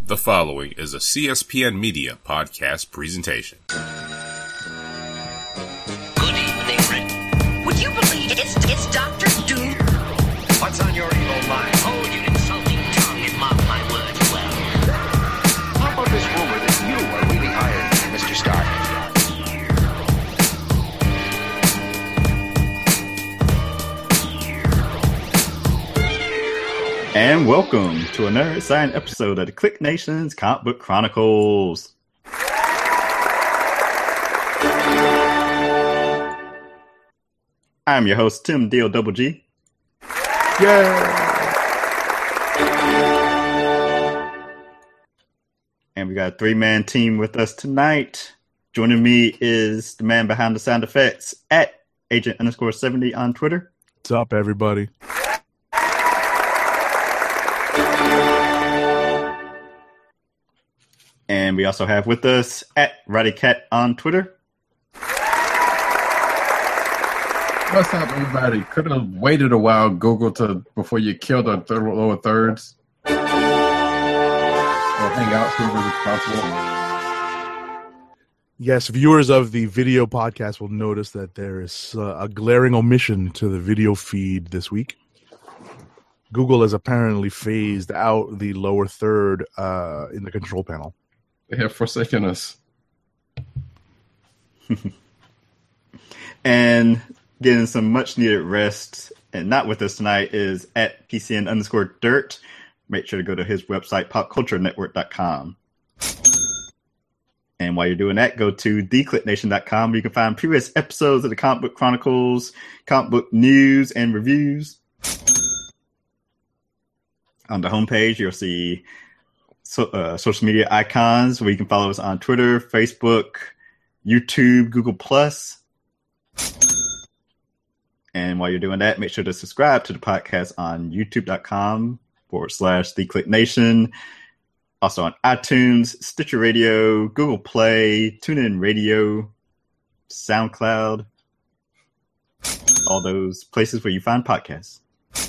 The following is a CSPN Media podcast presentation. Good evening, Rick. Would you believe it's Dr. Doom? What's on your evil mind? Hold your insulting tongue and mark my words well. How about this rumor that you are really Iron Man, Mr. Stark? And welcome to another exciting episode of the Click Nation's Comic Book Chronicles. I'm your host, Tim D-O-double-G. Yeah. And we got a three-man team with us tonight. Joining me is the man behind the sound effects at Agent_70 on Twitter. What's up, everybody? And we also have with us at RowdyCat on Twitter. What's up, everybody? Could have waited a while, Google, before you killed the lower thirds. Or hang out here as possible. Yes, viewers of the video podcast will notice that there is a glaring omission to the video feed this week. Google has apparently phased out the lower third in the control panel. They have forsaken us. And getting some much needed rest, and not with us tonight, is at PCN_Dirt. Make sure to go to his website, popculturenetwork.com. And while you're doing that, go to theclicknation.com where you can find previous episodes of the Comic Book Chronicles, comic book news, and reviews. On the homepage, you'll see social media icons where you can follow us on Twitter, Facebook, YouTube, Google+. And while you're doing that, make sure to subscribe to the podcast on youtube.com/theclicknation. Also on iTunes, Stitcher Radio, Google Play, TuneIn Radio, SoundCloud, all those places where you find podcasts.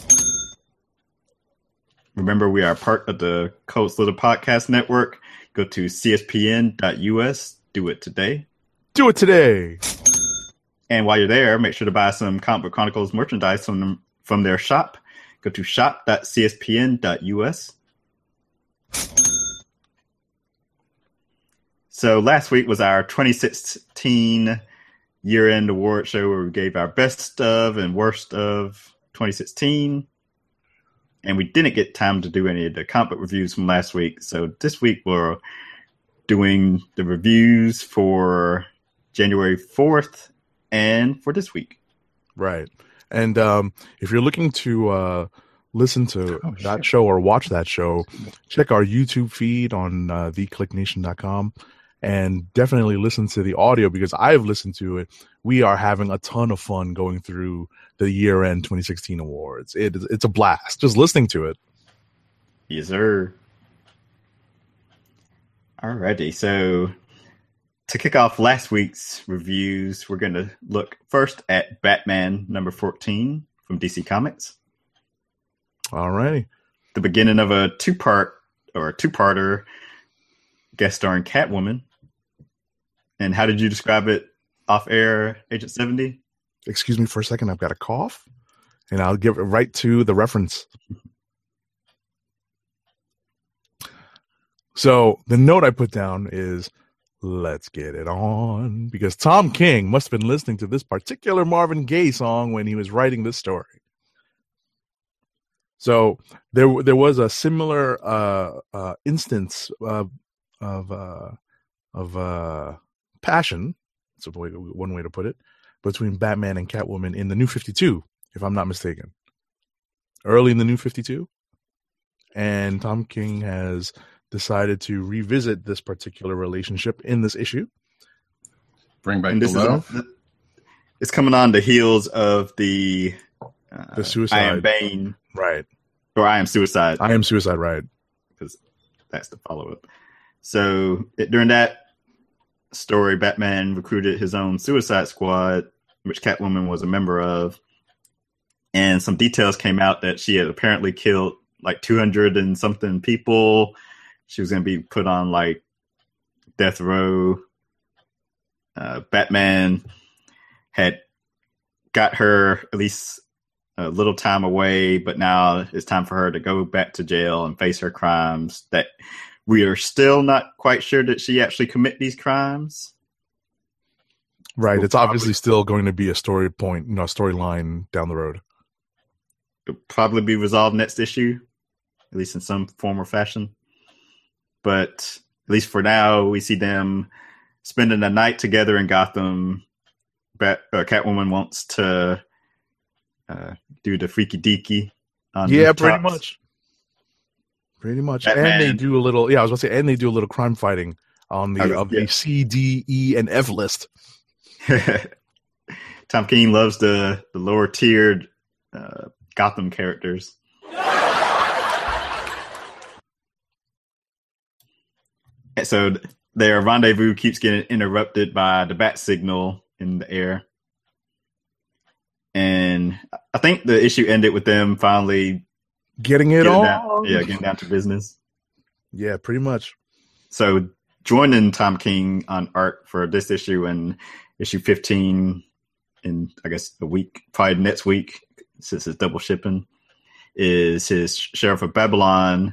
Remember, we are part of the Coast Little Podcast Network. Go to cspn.us. Do it today. Do it today. And while you're there, make sure to buy some Comic Book Chronicles merchandise from their shop. Go to shop.cspn.us. So last week was our 2016 year-end award show where we gave our best of and worst of 2016. And we didn't get time to do any of the comic book reviews from last week. So this week we're doing the reviews for January 4th and for this week. Right. And if you're looking to listen to that show or watch that show, check our YouTube feed on theclicknation.com and definitely listen to the audio because I've listened to it. We are having a ton of fun going through the year-end 2016 awards. It's a blast just listening to it. Yes, sir. Alrighty, so to kick off last week's reviews, we're going to look first at Batman number 14 from DC Comics. Alrighty. The beginning of a two-parter guest starring Catwoman. And how did you describe it off air, Agent 70? Excuse me for a second. I've got a cough, and I'll give it right to the reference. So the note I put down is, let's get it on, because Tom King must have been listening to this particular Marvin Gaye song when he was writing this story. So there was a similar instance of passion, that's one way to put it, between Batman and Catwoman in the New 52, if I'm not mistaken. Early in the New 52. And Tom King has decided to revisit this particular relationship in this issue. Bring back the love. It's coming on the heels of the Suicide. I Am Bane. Right. Or I Am Suicide. I Am Suicide, right. Because that's the follow-up. So during that story, Batman recruited his own Suicide Squad, which Catwoman was a member of. And some details came out that she had apparently killed like 200 and something people. she was going to be put on like death row. Batman had got her at least a little time away, but now it's time for her to go back to jail and face her crimes that we are still not quite sure that she actually commit these crimes. Right. It's obviously still going to be a story point, a storyline down the road. It'll probably be resolved next issue, at least in some form or fashion. But at least for now, we see them spending the night together in Gotham. Catwoman wants to do the freaky deaky. Yeah, pretty much. Pretty much. Batman. And they do a little, I was about to say, and they do a little crime fighting on the C, D, E, and F list. Tom King loves the lower tiered Gotham characters. And so their rendezvous keeps getting interrupted by the bat signal in the air. And I think the issue ended with them finally getting getting down to business. Yeah, pretty much. So joining Tom King on art for this issue and issue 15 in, I guess, a week, probably next week, since it's double shipping, is his Sheriff of Babylon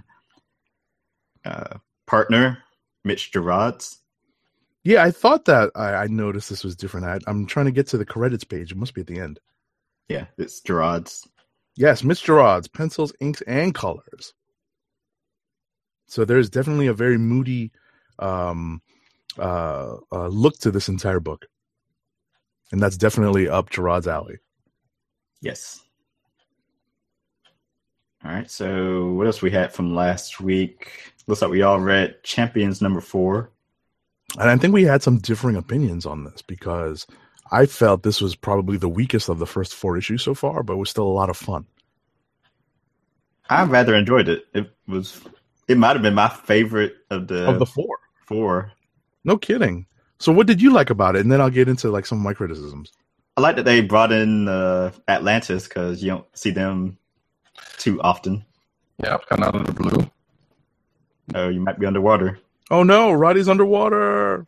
partner, Mitch Gerads. Yeah, I thought that I noticed this was different. I'm trying to get to the credits page. It must be at the end. Yeah, it's Gerads. Yes, Mitch Gerads, pencils, inks, and colors. So there's definitely a very moody look to this entire book. And that's definitely up Gerads' alley. Yes. All right, so what else we had from last week? Looks like we all read Champions number 4. And I think we had some differing opinions on this because I felt this was probably the weakest of the first 4 issues so far, but it was still a lot of fun. I rather enjoyed it. It might have been my favorite of the 4. 4. No kidding. So what did you like about it? And then I'll get into like some of my criticisms. I like that they brought in Atlantis because you don't see them too often. Yeah, kind of out of the blue. Oh, you might be underwater. Oh no, Roddy's underwater.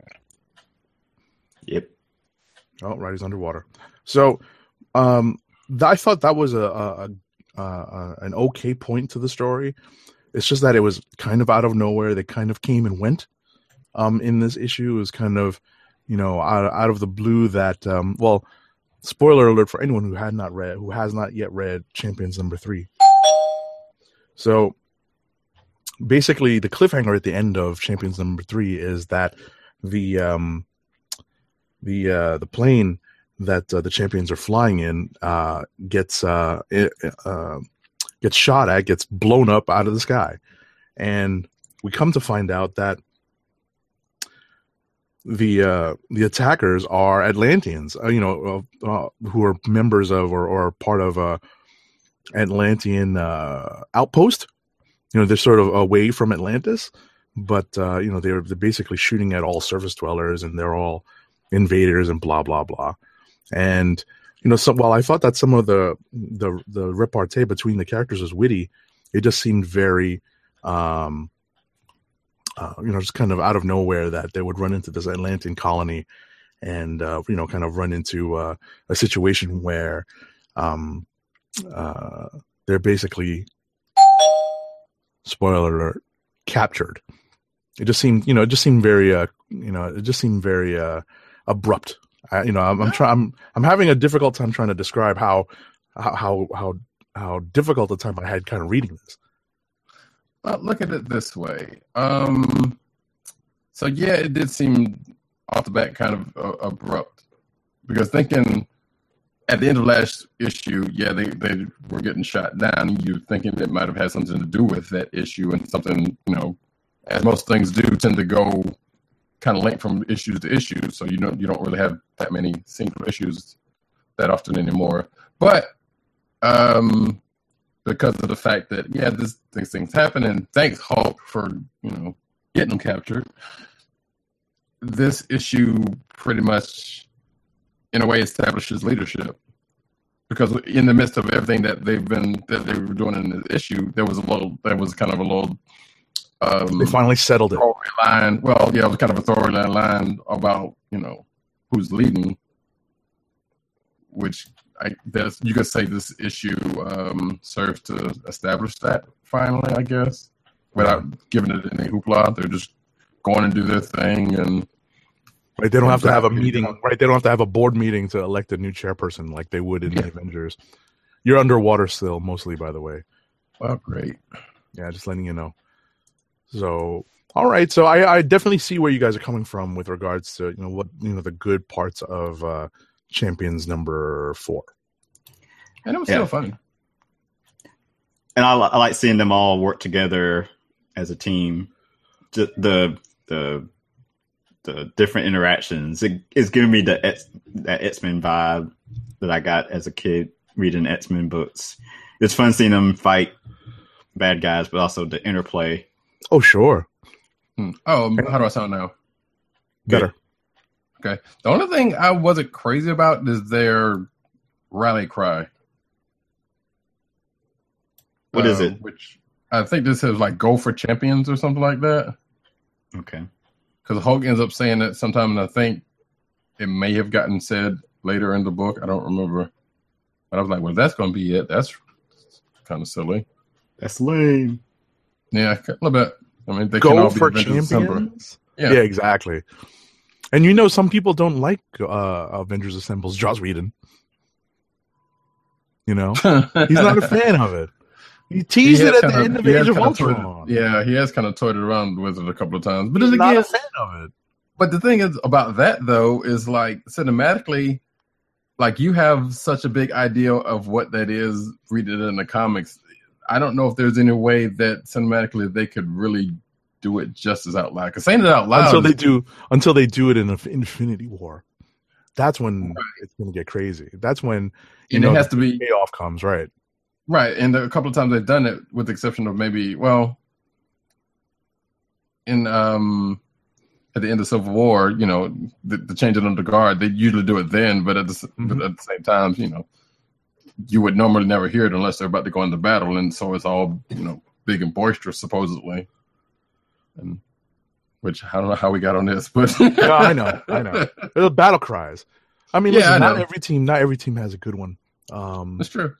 Yep. Oh, Roddy's underwater. So, I thought that was an okay point to the story. It's just that it was kind of out of nowhere. They kind of came and went. In this issue, it was kind of, out of the blue. That spoiler alert for anyone who has not yet read Champions number 3. So. Basically, the cliffhanger at the end of Champions number 3 is that the plane that the Champions are flying in gets shot at, gets blown up out of the sky, and we come to find out that the attackers are Atlanteans, who are members of or part of Atlantean outpost. They're sort of away from Atlantis, but they're basically shooting at all surface dwellers, and they're all invaders and blah blah blah. And while I thought that some of the repartee between the characters was witty, it just seemed very, just kind of out of nowhere that they would run into this Atlantean colony, and kind of run into a situation where they're basically. Spoiler alert, captured. It just seemed very, abrupt. I'm having a difficult time trying to describe how difficult a time I had kind of reading this. Well, look at it this way. So yeah, it did seem off the bat kind of abrupt, because thinking at the end of last issue, yeah, they were getting shot down. You're thinking it might have had something to do with that issue, and something, as most things do, tend to go kind of linked from issue to issue. So you don't really have that many single issues that often anymore. But because of the fact that these things happen, and thanks Hulk for getting them captured, this issue pretty much, in a way, establishes leadership, because in the midst of everything that they were doing in the issue, there was kind of a little They finally settled it. Storyline. Well, yeah, it was kind of a storyline line about who's leading, which you could say this issue serves to establish that finally, I guess, without giving it any hoopla. They're just going and do their thing, and right. They don't have to have a meeting. Right. They don't have to have a board meeting to elect a new chairperson like they would in the Avengers. You're underwater still, mostly, by the way. Well, great. Yeah, just letting you know. So, all right. So I definitely see where you guys are coming from with regards to the good parts of Champions number 4. And it was still fun. And I like seeing them all work together as a team. The different interactions. It's giving me that X-Men vibe that I got as a kid reading X-Men books. It's fun seeing them fight bad guys, but also the interplay. Oh, sure. Oh, how do I sound now? Better. Okay. The only thing I wasn't crazy about is their rally cry. What is it? Which I think this is like "Go for Champions" or something like that. Okay. Because Hulk ends up saying it sometime, and I think it may have gotten said later in the book. I don't remember. But I was like, well, that's going to be it. That's kind of silly. That's lame. Yeah, a little bit. I mean, they Go can all for be Champions? Yeah, exactly. And some people don't like Avengers Assembles Joss Whedon. He's not a fan of it. He teased it at the end of Age of Ultron. Yeah, he has kind of toyed around with it a couple of times. But he's again, not a fan of it. But the thing is about that, though, is like cinematically, like you have such a big idea of what that is, read it in the comics. I don't know if there's any way that cinematically they could really do it justice out loud. Because saying it out loud until they do it in Infinity War, that's when it's going to get crazy. That's when it has to be payoff comes, right? Right, and a couple of times they've done it, with the exception of maybe, in at the end of Civil War, the changing of the guard, they usually do it then, but at the same time, you would normally never hear it unless they're about to go into battle, and so it's all big and boisterous supposedly. And which I don't know how we got on this, but no, I know. There's battle cries. I mean, listen, not every team has a good one. That's true.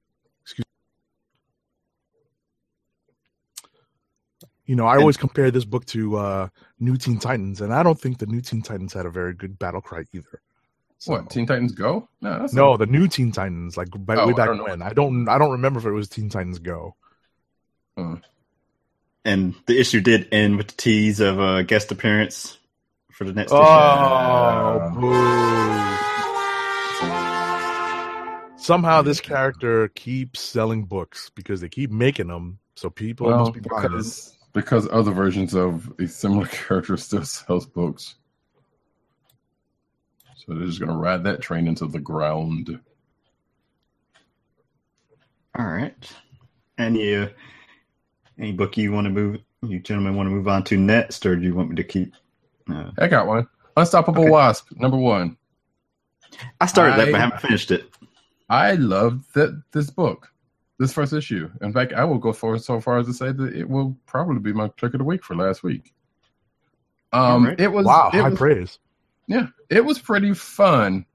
I always compare this book to New Teen Titans, and I don't think the New Teen Titans had a very good battle cry either. So, what, Teen Titans Go? No, the New Teen Titans, like way back when. I don't remember if it was Teen Titans Go. And the issue did end with the tease of a guest appearance for the next issue. Oh, boo. Somehow this character keeps selling books because they keep making them, so people must be buying them. Because other versions of a similar character still sells books. So they're just going to ride that train into the ground. All right. Any book you gentlemen want to move on to next, or do you want me to keep? I got one. Unstoppable Wasp, number 1. I started that, but I haven't finished it. I loved this book. This first issue. In fact, I will go so far as to say that it will probably be my pick of the week for last week. Right. It was high praise. Yeah, it was pretty fun.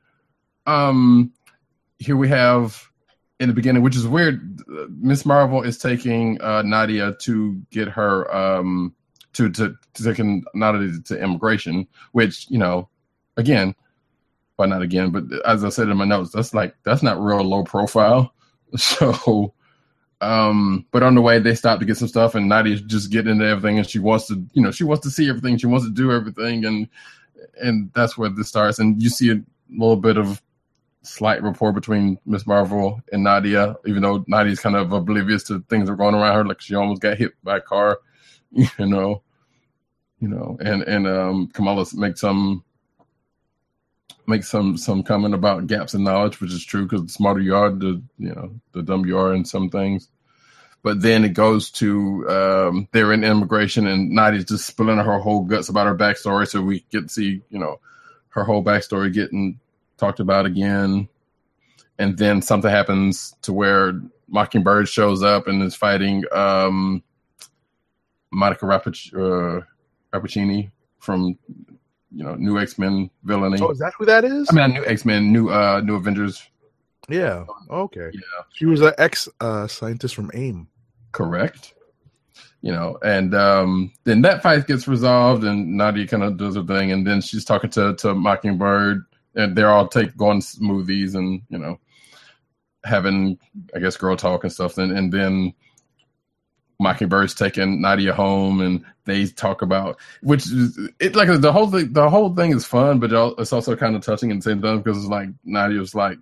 Here we have in the beginning, which is weird. Miss Marvel is taking Nadia to get her to taking Nadia to immigration, which again, well not again, but as I said in my notes, that's not real low profile. So, but on the way they stop to get some stuff, and Nadia's just getting into everything, and she wants to see everything, she wants to do everything, and that's where this starts. And you see a little bit of slight rapport between Miss Marvel and Nadia, even though Nadia's kind of oblivious to things that are going around her, like she almost got hit by a car, and Kamala make some comment about gaps in knowledge, which is true because the smarter you are, the dumb you are in some things. But then it goes to they're in immigration, and Nadia's just spilling her whole guts about her backstory, so we get to see her whole backstory getting talked about again. And then something happens to where Mockingbird shows up and is fighting Monica Rappaccini from New X-Men villainy. Oh, is that who that is? I mean, New X-Men, New Avengers. Yeah. Okay. Yeah. She was an ex-scientist from AIM. Correct. And then that fight gets resolved, and Nadia kind of does her thing, and then she's talking to Mockingbird, and they're all going smoothies and having, I guess, girl talk and stuff. And then Mockingbird's taking Nadia home, and they talk about the whole thing. The whole thing is fun, but it's also kind of touching at the same time because it's like Nadia's like,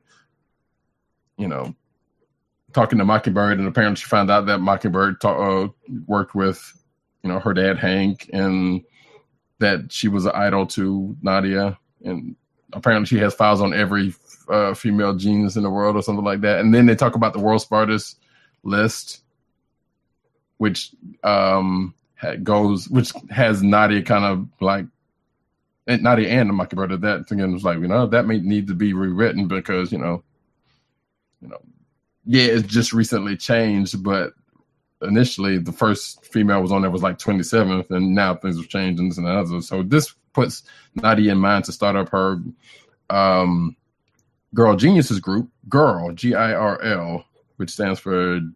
talking to Mockingbird, and apparently she found out that Mockingbird worked with, her dad Hank, and that she was an idol to Nadia, and apparently she has files on every female genius in the world or something like that. And then they talk about the world's smartest list, which has Nadia kind of like, and Nadia and Mockingbird at that thing, and was like, that may need to be rewritten because it's just recently changed, but initially the first female was on there was like 27th, and now things have changed and this and that other. So this puts Nadia in mind to start up her Girl Geniuses group, Girl, GIRL, which stands for I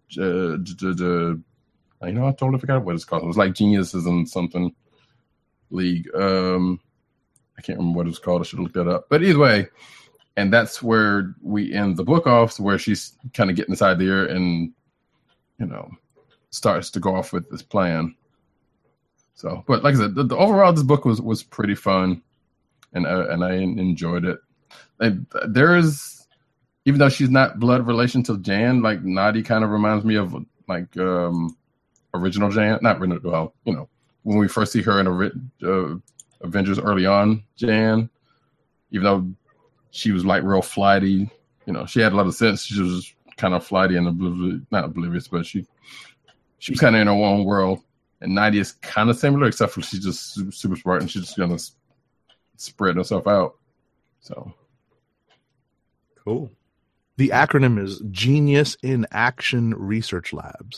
totally forgot what it's called. It was like Geniuses and something League. I can't remember what it was called. I should look that up. But either way, and that's where we end the book off, where she's kind of getting this idea and, starts to go off with this plan. So, but like I said, the overall, this book was pretty fun, and I enjoyed it. And there is, even though she's not blood relation to Jan, like Nadia kind of reminds me of like original Jan, not well, when we first see her in Avengers early on, Jan, even though she was like real flighty, she had a lot of sense. She was kind of flighty and not oblivious, but she was kind of in her own world. And Nadia's kind of similar, except for she's just super smart and she's just gonna spread herself out. So cool. The acronym is Genius in Action Research Labs.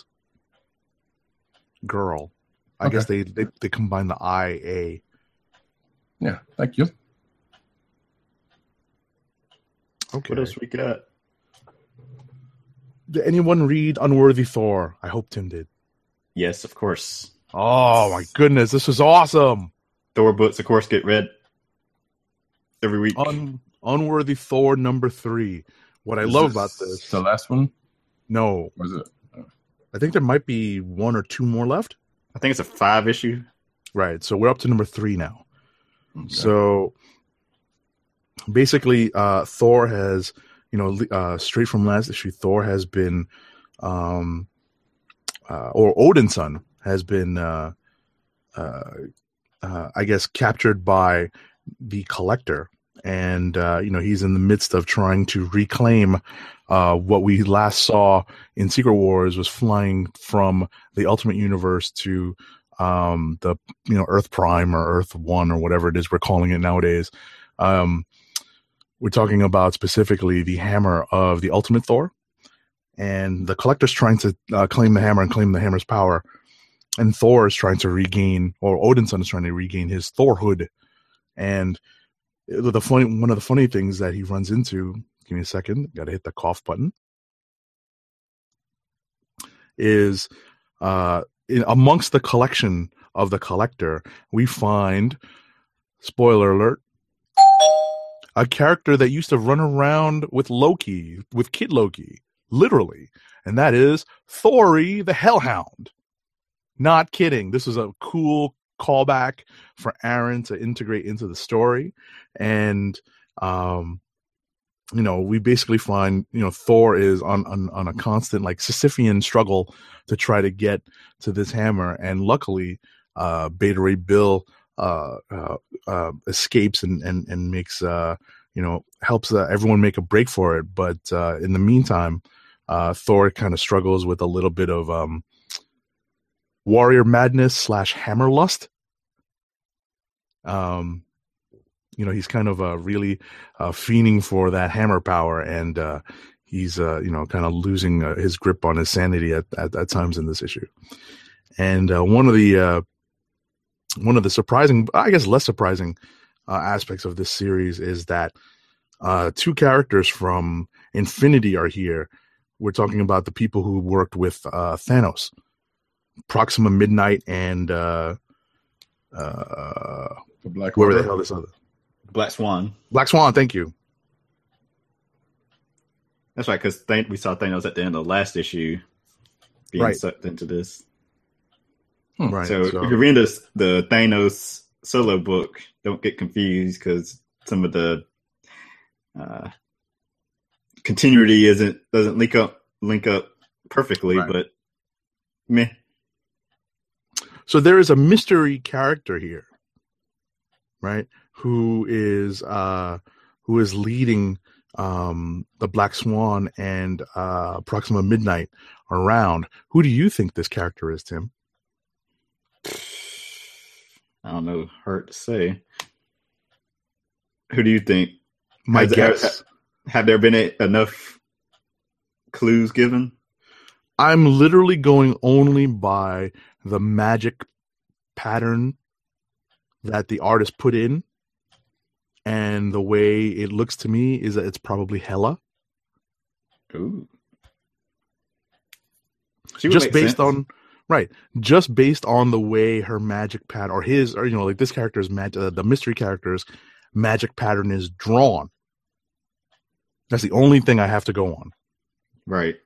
Girl. I guess they combine the IA. Yeah, thank you. Okay. What else we got? Did anyone read Unworthy Thor? I hope Tim did. Yes, of course. Oh my goodness, this was awesome. Thor books, of course, get read every week. Unworthy Thor number 3. What I love about this. The last one? No. Was it? I think there might be 1 or 2 more left. I think it's a 5 issue. Right. So we're up to number 3 now. Okay. So basically, Thor has, straight from last issue, Thor has been, or Odin's son has been, I guess, captured by the Collector. And, he's in the midst of trying to reclaim what we last saw in Secret Wars was flying from the Ultimate Universe to the Earth Prime or Earth 1 or whatever it is we're calling it nowadays. We're talking about specifically the hammer of the Ultimate Thor, and the Collector's trying to claim the hammer and claim the hammer's power, and Thor is trying to regain, or Odin's son is trying to regain his Thorhood. And one of the funny things that he runs into, give me a second, got to hit the cough button, is amongst the collection of the Collector, we find, spoiler alert, a character that used to run around with Loki, with Kid Loki, literally, and that is Thori the Hellhound. Not kidding. This was a cool callback for Aaron to integrate into the story, and we basically find Thor is on a constant like Sisyphean struggle to try to get to this hammer, and luckily Beta Ray Bill escapes and makes helps everyone make a break for it. But in the meantime, Thor kind of struggles with a little bit of warrior madness / hammer lust. He's kind of really fiending for that hammer power, and he's kind of losing his grip on his sanity at times in this issue. And one of the surprising, I guess less surprising aspects of this series is that two characters from Infinity are here. We're talking about the people who worked with Thanos, Proxima Midnight, and The Black whoever Order. the hell this other Black Swan. Black Swan. Thank you. That's right, because we saw Thanos at the end of the last issue being Right. sucked into this. Right. So if you're reading the Thanos solo book, don't get confused because some of the continuity doesn't link up perfectly, Right. but meh. So there is a mystery character here, right? Who is leading the Black Swan and Proxima Midnight around. Who do you think this character is, Tim? I don't know. Hard to say. Who do you think? My guess. Have there been enough clues given? I'm literally going only by the magic pattern that the artist put in, and the way it looks to me is that it's probably Hela. Ooh. Just based on the way her magic pattern, or like this character's the mystery character's magic pattern is drawn. That's the only thing I have to go on. Right.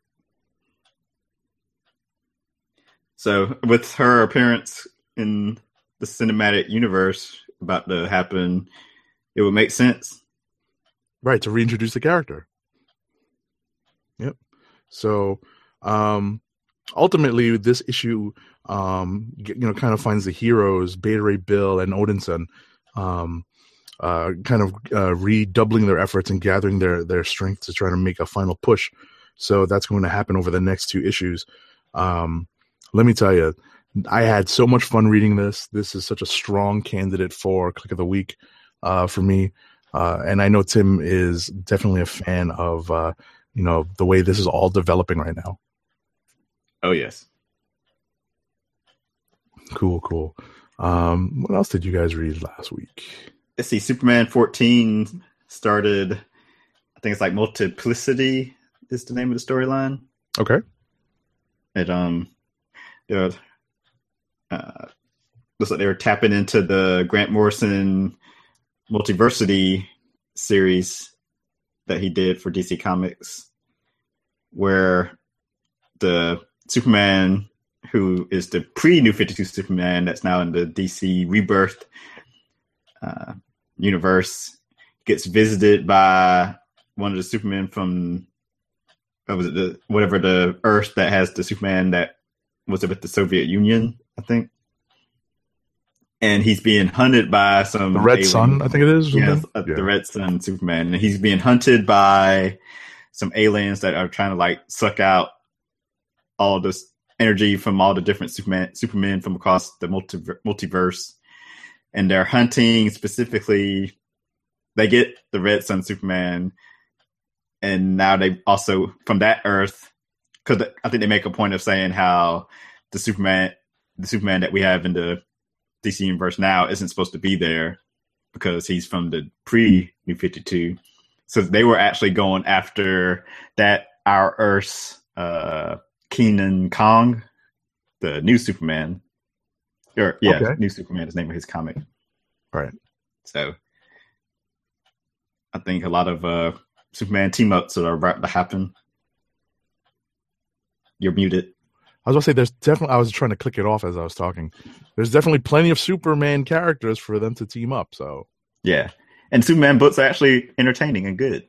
So with her appearance in the cinematic universe about to happen, it would make sense. Right, to reintroduce the character. Yep. So ultimately this issue kind of finds the heroes, Beta Ray Bill and Odinson, redoubling their efforts and gathering their strength to try to make a final push. So that's going to happen over the next two issues. Let me tell you, I had so much fun reading this. This is such a strong candidate for Click of the Week for me. And I know Tim is definitely a fan of, the way this is all developing right now. Oh, yes. Cool. What else did you guys read last week? Let's see. Superman 14 started, I think it's like Multiplicity is the name of the storyline. Okay. It looks like they were tapping into the Grant Morrison Multiversity series that he did for DC Comics, where the Superman who is the pre-New 52 Superman that's now in the DC Rebirth universe gets visited by one of the Supermen from the Earth that has the Superman that was with the Soviet Union, I think. And he's being hunted by some... The Red Sun, I think it is. Yes, the Red Sun Superman. And he's being hunted by some aliens that are trying to suck out all this energy from all the different Supermen from across the multiverse. And they're hunting specifically... They get the Red Sun Superman, and now they also, from that Earth, because I think they make a point of saying how the Superman that we have in the DC universe now isn't supposed to be there because he's from the pre-New 52. So they were actually going after our Earth's Kenan Kong, the new Superman. New Superman is the name of his comic. Right. So I think a lot of Superman team-ups are about to happen. You're muted. I was going to say, there's definitely, I was trying to click it off as I was talking. There's definitely plenty of Superman characters for them to team up. So yeah. And Superman books are actually entertaining and good.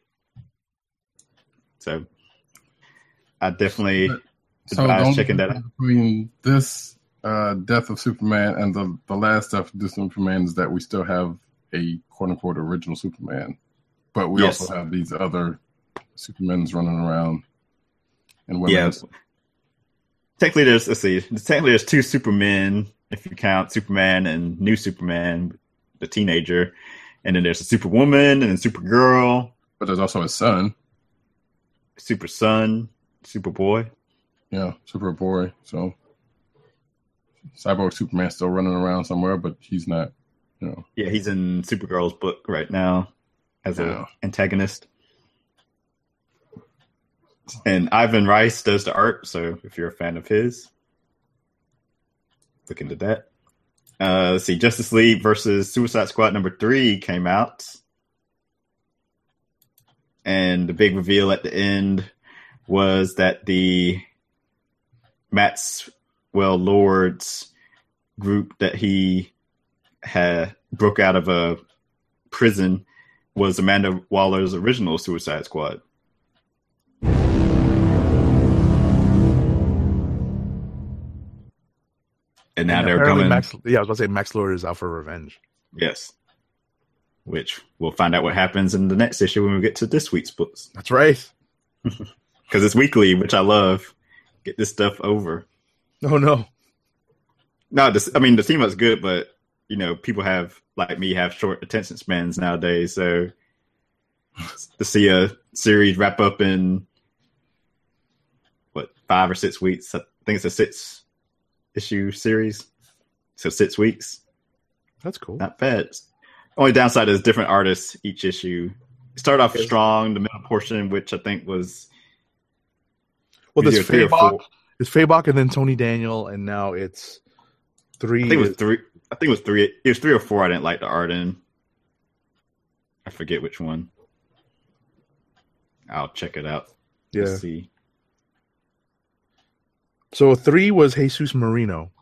So I definitely advise checking that out. Between this Death of Superman and the last Death of Superman is that we still have a quote-unquote original Superman. But we also have these other Supermans running around and women. Yeah. Technically, there's two Supermen, if you count Superman and New Superman, the teenager. And then there's a Superwoman and a Supergirl. But there's also a son. Super Son, Superboy. Yeah, Superboy. So Cyborg Superman's still running around somewhere, but he's not. Yeah, he's in Supergirl's book right now as an antagonist. And Ivan Rice does the art, so if you're a fan of his, look into that. Let's see, Justice League versus Suicide Squad #3 came out. And the big reveal at the end was that the Maxwell Lord's group that he had broke out of a prison was Amanda Waller's original Suicide Squad. And now they're coming. I was about to say Max Lord is out for revenge. Yes. Which we'll find out what happens in the next issue when we get to this week's books. That's right. Because it's weekly, which I love. Get this stuff over. Oh, no. No, the team was good, but, people like me, have short attention spans nowadays. So to see a series wrap up in, 5 or 6 weeks? I think it's a 6-issue series. So 6 weeks. That's cool. Not bad. Only downside is different artists each issue. Start off strong, the middle portion, which I think was... Well, there's Fabok. It's Fabok and then Tony Daniel, and now it's 3. I think it was 3. It was 3 or 4 I didn't like the art in. I forget which one. I'll check it out. Yeah. Let's see. So 3 was Jesus Marino.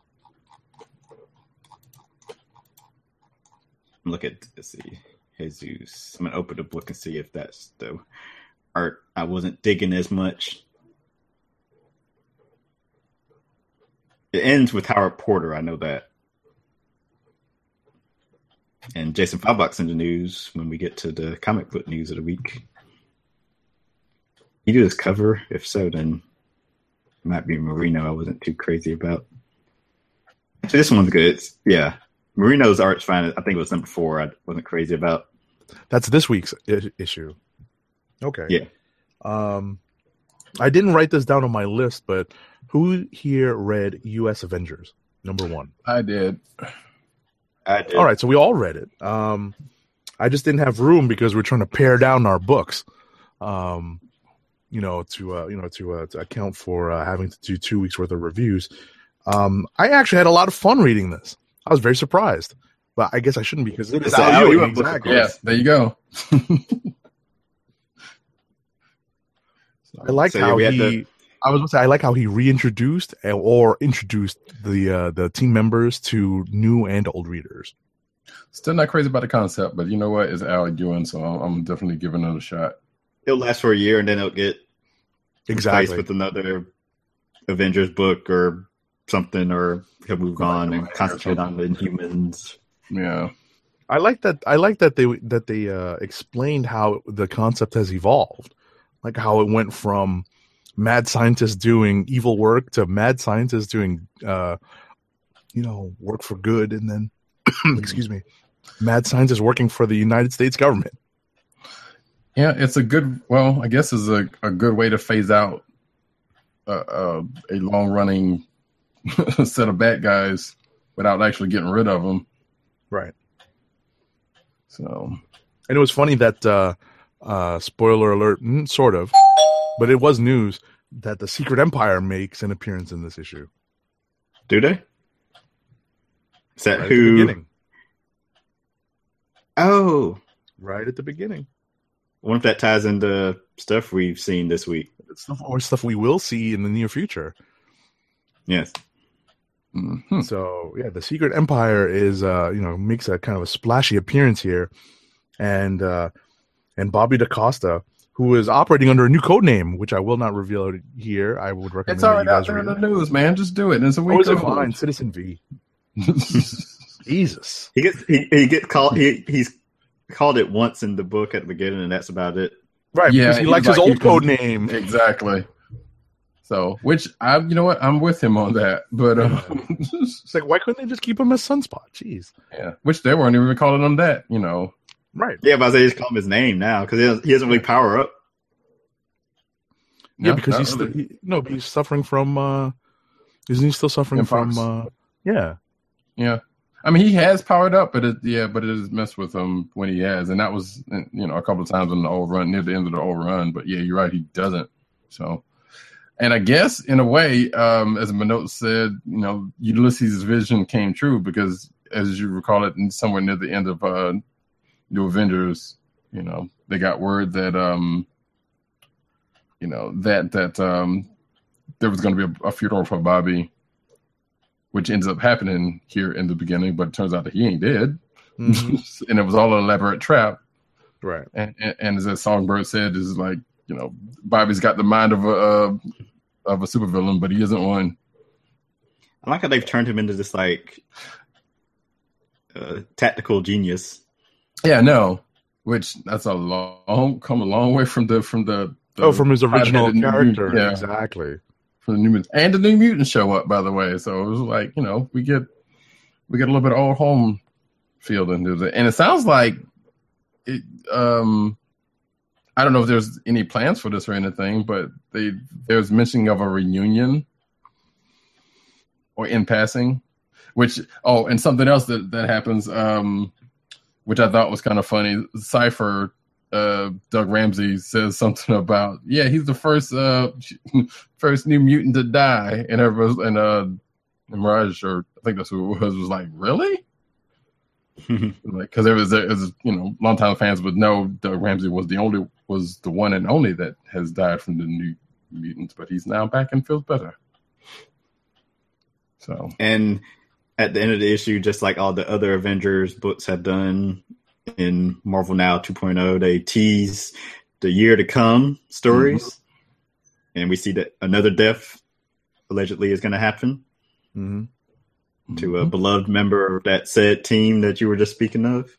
Let's see. Jesus. I'm going to open the book and see if that's the art I wasn't digging as much. It ends with Howard Porter, I know that. And Jason Fabok's in the news when we get to the comic book news of the week. You do this cover? If so, then it might be Marino I wasn't too crazy about. So this one's good. Yeah. Marino's art's fine. I think it was #4 I wasn't crazy about. That's this week's issue. Okay. Yeah. I didn't write this down on my list, but who here read U.S. Avengers #1? I did. All right, so we all read it. I just didn't have room because we're trying to pare down our books, to account for having to do 2 weeks worth of reviews. I actually had a lot of fun reading this. I was very surprised, but I guess I shouldn't because it is Al Ewing. Exactly. Yeah, there you go. I like how he. I was going to say I like how he reintroduced or introduced the team members to new and old readers. Still not crazy about the concept, but you know what? It's Al Ewing, so I'm definitely giving it a shot. It'll last for a year, and then it'll get replaced with another Avengers book or something, or he'll move on and concentrate on the Inhumans. Yeah, I like that they explained how the concept has evolved, like how it went from mad scientists doing evil work to mad scientists doing work for good, and then excuse me, mad scientists working for the United States government. Yeah, it's a good. Well, I guess it's a good way to phase out a long running set of bad guys without actually getting rid of them. Right. So, and it was funny that spoiler alert, sort of, but it was news that the Secret Empire makes an appearance in this issue. Do they? Is that right who? At the beginning. Oh, right at the beginning. I wonder if that ties into stuff we've seen this week. Stuff we will see in the near future. Yes. Mm-hmm. So yeah, the Secret Empire is makes a kind of a splashy appearance here, and Bobby DaCosta, who is operating under a new code name, which I will not reveal here. I would recommend. It's already out there in the news, man. Just do it. It's a week. Fine, Citizen V. Jesus. He's called it once in the book at the beginning, and that's about it. Right, yeah, because he likes his old code name. Exactly. So, you know what? I'm with him on that. But it's like, why couldn't they just keep him as Sunspot? Jeez. Yeah, which they weren't even calling him that. Right. Yeah, but I say just call him his name now because he doesn't really power up. Yeah, because he's suffering from. Isn't he still suffering from? Yeah. Yeah. I mean, he has powered up, but it has messed with him when he has. And that was, a couple of times in the old run, near the end of the old run. But yeah, you're right. He doesn't. So, and I guess in a way, as Minot said, Ulysses' vision came true because, as you recall it, somewhere near the end of New Avengers, they got word that, there was going to be a funeral for Bobby, which ends up happening here in the beginning, but it turns out that he ain't dead. Mm-hmm. And it was all an elaborate trap. Right. And as that Songbird said, is like, Bobby's got the mind of a supervillain, but he isn't one. I like how they've turned him into this like tactical genius. Yeah, no. Which that's come a long way from from his original character. Yeah. Exactly. From the New Mutants. And the New Mutants show up, by the way. So it was like, we get a little bit of old home feel into it. And it sounds like it I don't know if there's any plans for this or anything, but there's mentioning of a reunion or in passing, and something else that happens, which I thought was kind of funny. Cypher, Doug Ramsey says something about, he's the first New Mutant to die, and everyone, and Mirage, or I think that's who it was like, really? Like, because there was longtime fans would know Doug Ramsey was the one and only that has died from the New Mutants, but he's now back and feels better. So, and at the end of the issue, just like all the other Avengers books have done in Marvel Now 2.0, they tease the year to come stories, mm-hmm. and we see that another death allegedly is going to happen. Mm-hmm. To a beloved member of that said team that you were just speaking of.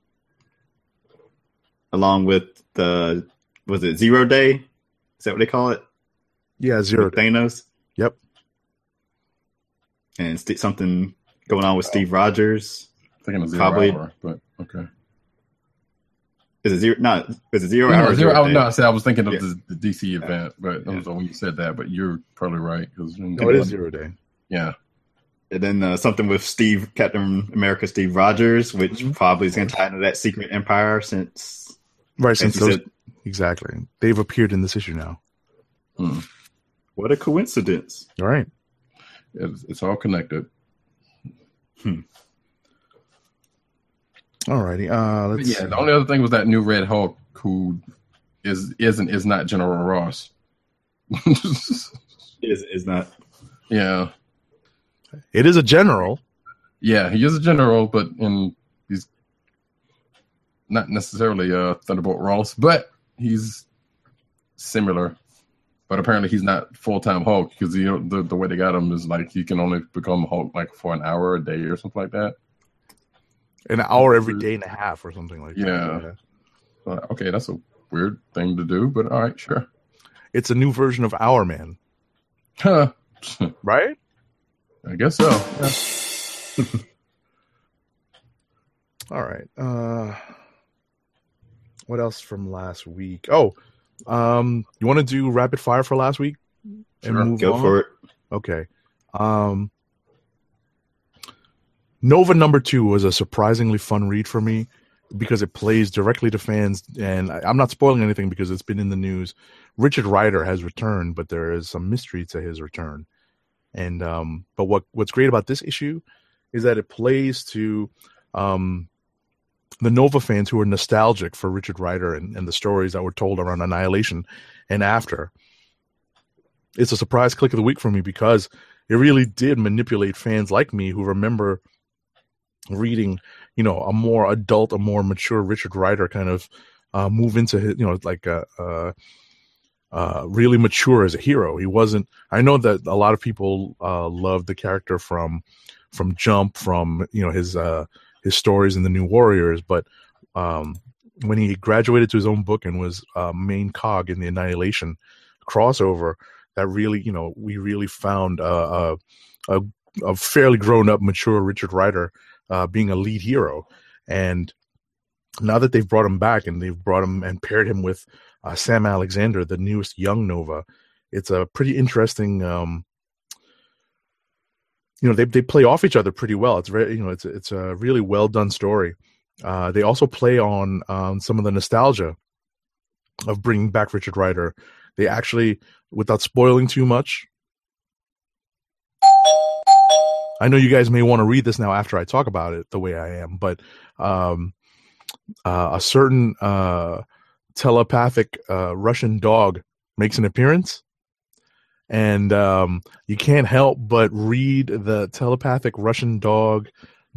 Along with was it Zero Day? Is that what they call it? Yeah, Zero Day. Thanos? Yep. And something going on with Steve Rogers. Thinking of Zero Hour, but okay. Is it Zero? No, is it Zero no, Hour? Zero Hour. No, I was thinking of the DC event, but that was when you said that. But you're probably right. No, it is Zero Day. Yeah. And then something with Captain America, Steve Rogers, which probably is going to tie into that Secret Empire since exactly. They've appeared in this issue now. What a coincidence! All right, it's all connected. All righty. The only other thing was that new Red Hulk who is not General Ross. is not. Yeah. It is a general. Yeah, he is a general, but he's not necessarily Thunderbolt Ross, but he's similar. But apparently he's not full-time Hulk because the way they got him is like he can only become Hulk like for an hour a day or something like that. An hour every day and a half or something like that. Yeah. Okay, that's a weird thing to do, but all right, sure. It's a new version of Our Man. Huh. Right? I guess so. Yeah. All right. What else from last week? Oh, you want to do rapid fire for last week? Sure. Go for it. Okay. Nova #2 was a surprisingly fun read for me because it plays directly to fans, and I'm not spoiling anything because it's been in the news. Richard Rider has returned, but there is some mystery to his return. And but what's great about this issue is that it plays to the Nova fans who are nostalgic for Richard Rider and the stories that were told around Annihilation and after. It's a surprise click of the week for me because it really did manipulate fans like me who remember reading, a more adult, a more mature Richard Rider kind of move into his, really mature as a hero. He wasn't. I know that a lot of people love the character from Jump, from his stories in the New Warriors, but when he graduated to his own book and was main cog in the Annihilation crossover, that really, we really found a fairly grown up, mature Richard Rider being a lead hero. And now that they've brought him back and they've brought him and paired him with Sam Alexander, the newest young Nova, it's a pretty interesting they play off each other pretty well. It's very, it's a really well done story. They also play on some of the nostalgia of bringing back Richard Rider. They actually, without spoiling too much, I know you guys may want to read this now after I talk about it the way I am, but a certain telepathic Russian dog makes an appearance, and you can't help but read the telepathic Russian dog's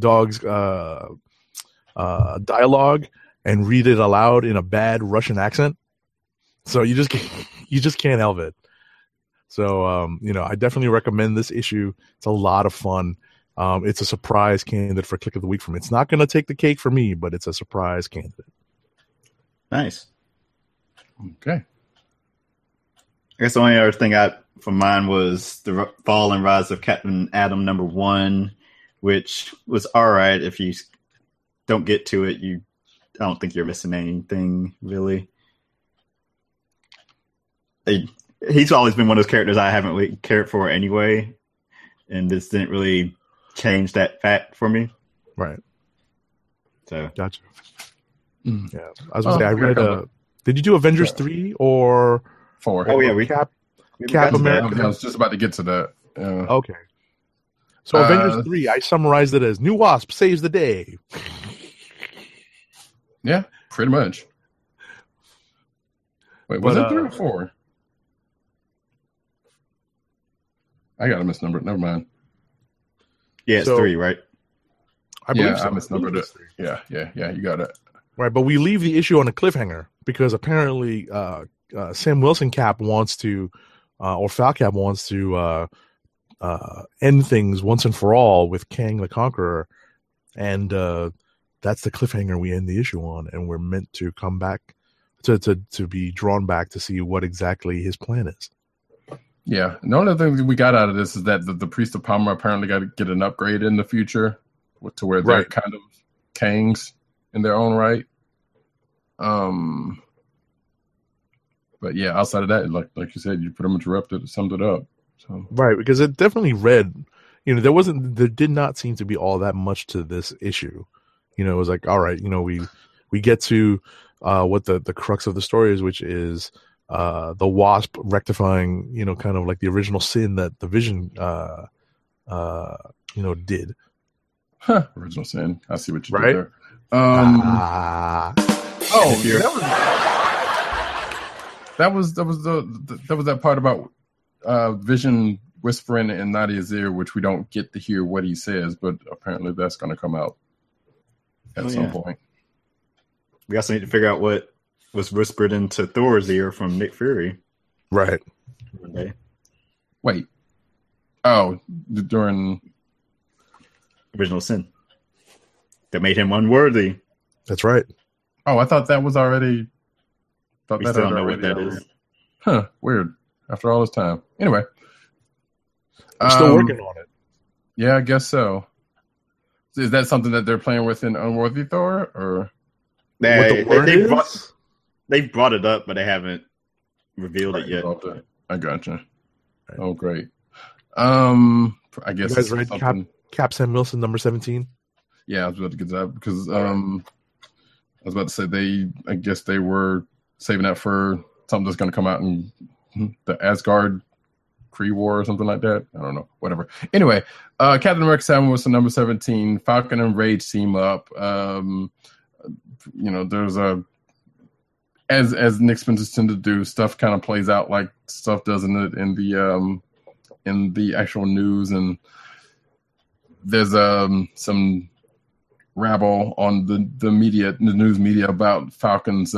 dialogue and read it aloud in a bad Russian accent. So you just can't help it. So I definitely recommend this issue. It's a lot of fun. It's a surprise candidate for Click of the Week for me. It's not going to take the cake for me, but it's a surprise candidate. Nice. Okay. I guess the only other thing for mine was the Fall and Rise of Captain Atom #1, which was all right. If you don't get to it, I don't think you're missing anything, really. He's always been one of those characters I haven't really cared for anyway, and this didn't really change that fact for me. Right. So gotcha. Yeah, I was gonna say I read. Did you do Avengers 3 or 4? Oh yeah, Cap America. I was just about to get to that. Okay. So Avengers 3, I summarized it as New Wasp saves the day. Yeah, pretty much. Wait, was it 3 or 4? I got a misnumbered. Never mind. Yeah, it's 3, right? I believe I misnumbered it. Yeah, you got it. Right, but we leave the issue on a cliffhanger because apparently Sam Wilson Cap wants to, or Foul Cap wants to end things once and for all with Kang the Conqueror, and that's the cliffhanger we end the issue on, and we're meant to come back to be drawn back to see what exactly his plan is. Yeah, the only thing we got out of this is that the Priest of Palmer apparently got to get an upgrade in the future to where they're kind of Kangs in their own right. But yeah, outside of that, like you said, you pretty much summed it up. So. Right, because it definitely read, there did not seem to be all that much to this issue. It was like, all right, we get to what the crux of the story is, which is the Wasp rectifying, kind of like the original sin that the Vision, did. Huh. Original sin. I see what you did there. That was that part about Vision whispering in Nadia's ear, which we don't get to hear what he says, but apparently that's going to come out at some point. We also need to figure out what was whispered into Thor's ear from Nick Fury. Right. One day. Wait. Oh, during Original Sin. That made him unworthy. That's right. Oh, I thought that was already. We still don't know what that is. Huh. Weird. After all this time. Anyway. We're still working on it. Yeah, I guess so. Is that something that they're playing with in Unworthy Thor? Or they brought it up, but they haven't revealed it yet. I gotcha. Oh, great. I guess you guys read Cap Sam Wilson #17? Yeah, I was about to get to that because I was about to say I guess they were saving that for something that's going to come out in the Asgard Kree War or something like that. I don't know. Whatever. Anyway, Captain America Sam Wilson #17. Falcon and Rage team up. There's as Nick Spencer tend to do, stuff kind of plays out like stuff does in the actual news, and there's some rabble on the media, the news media, about Falcon's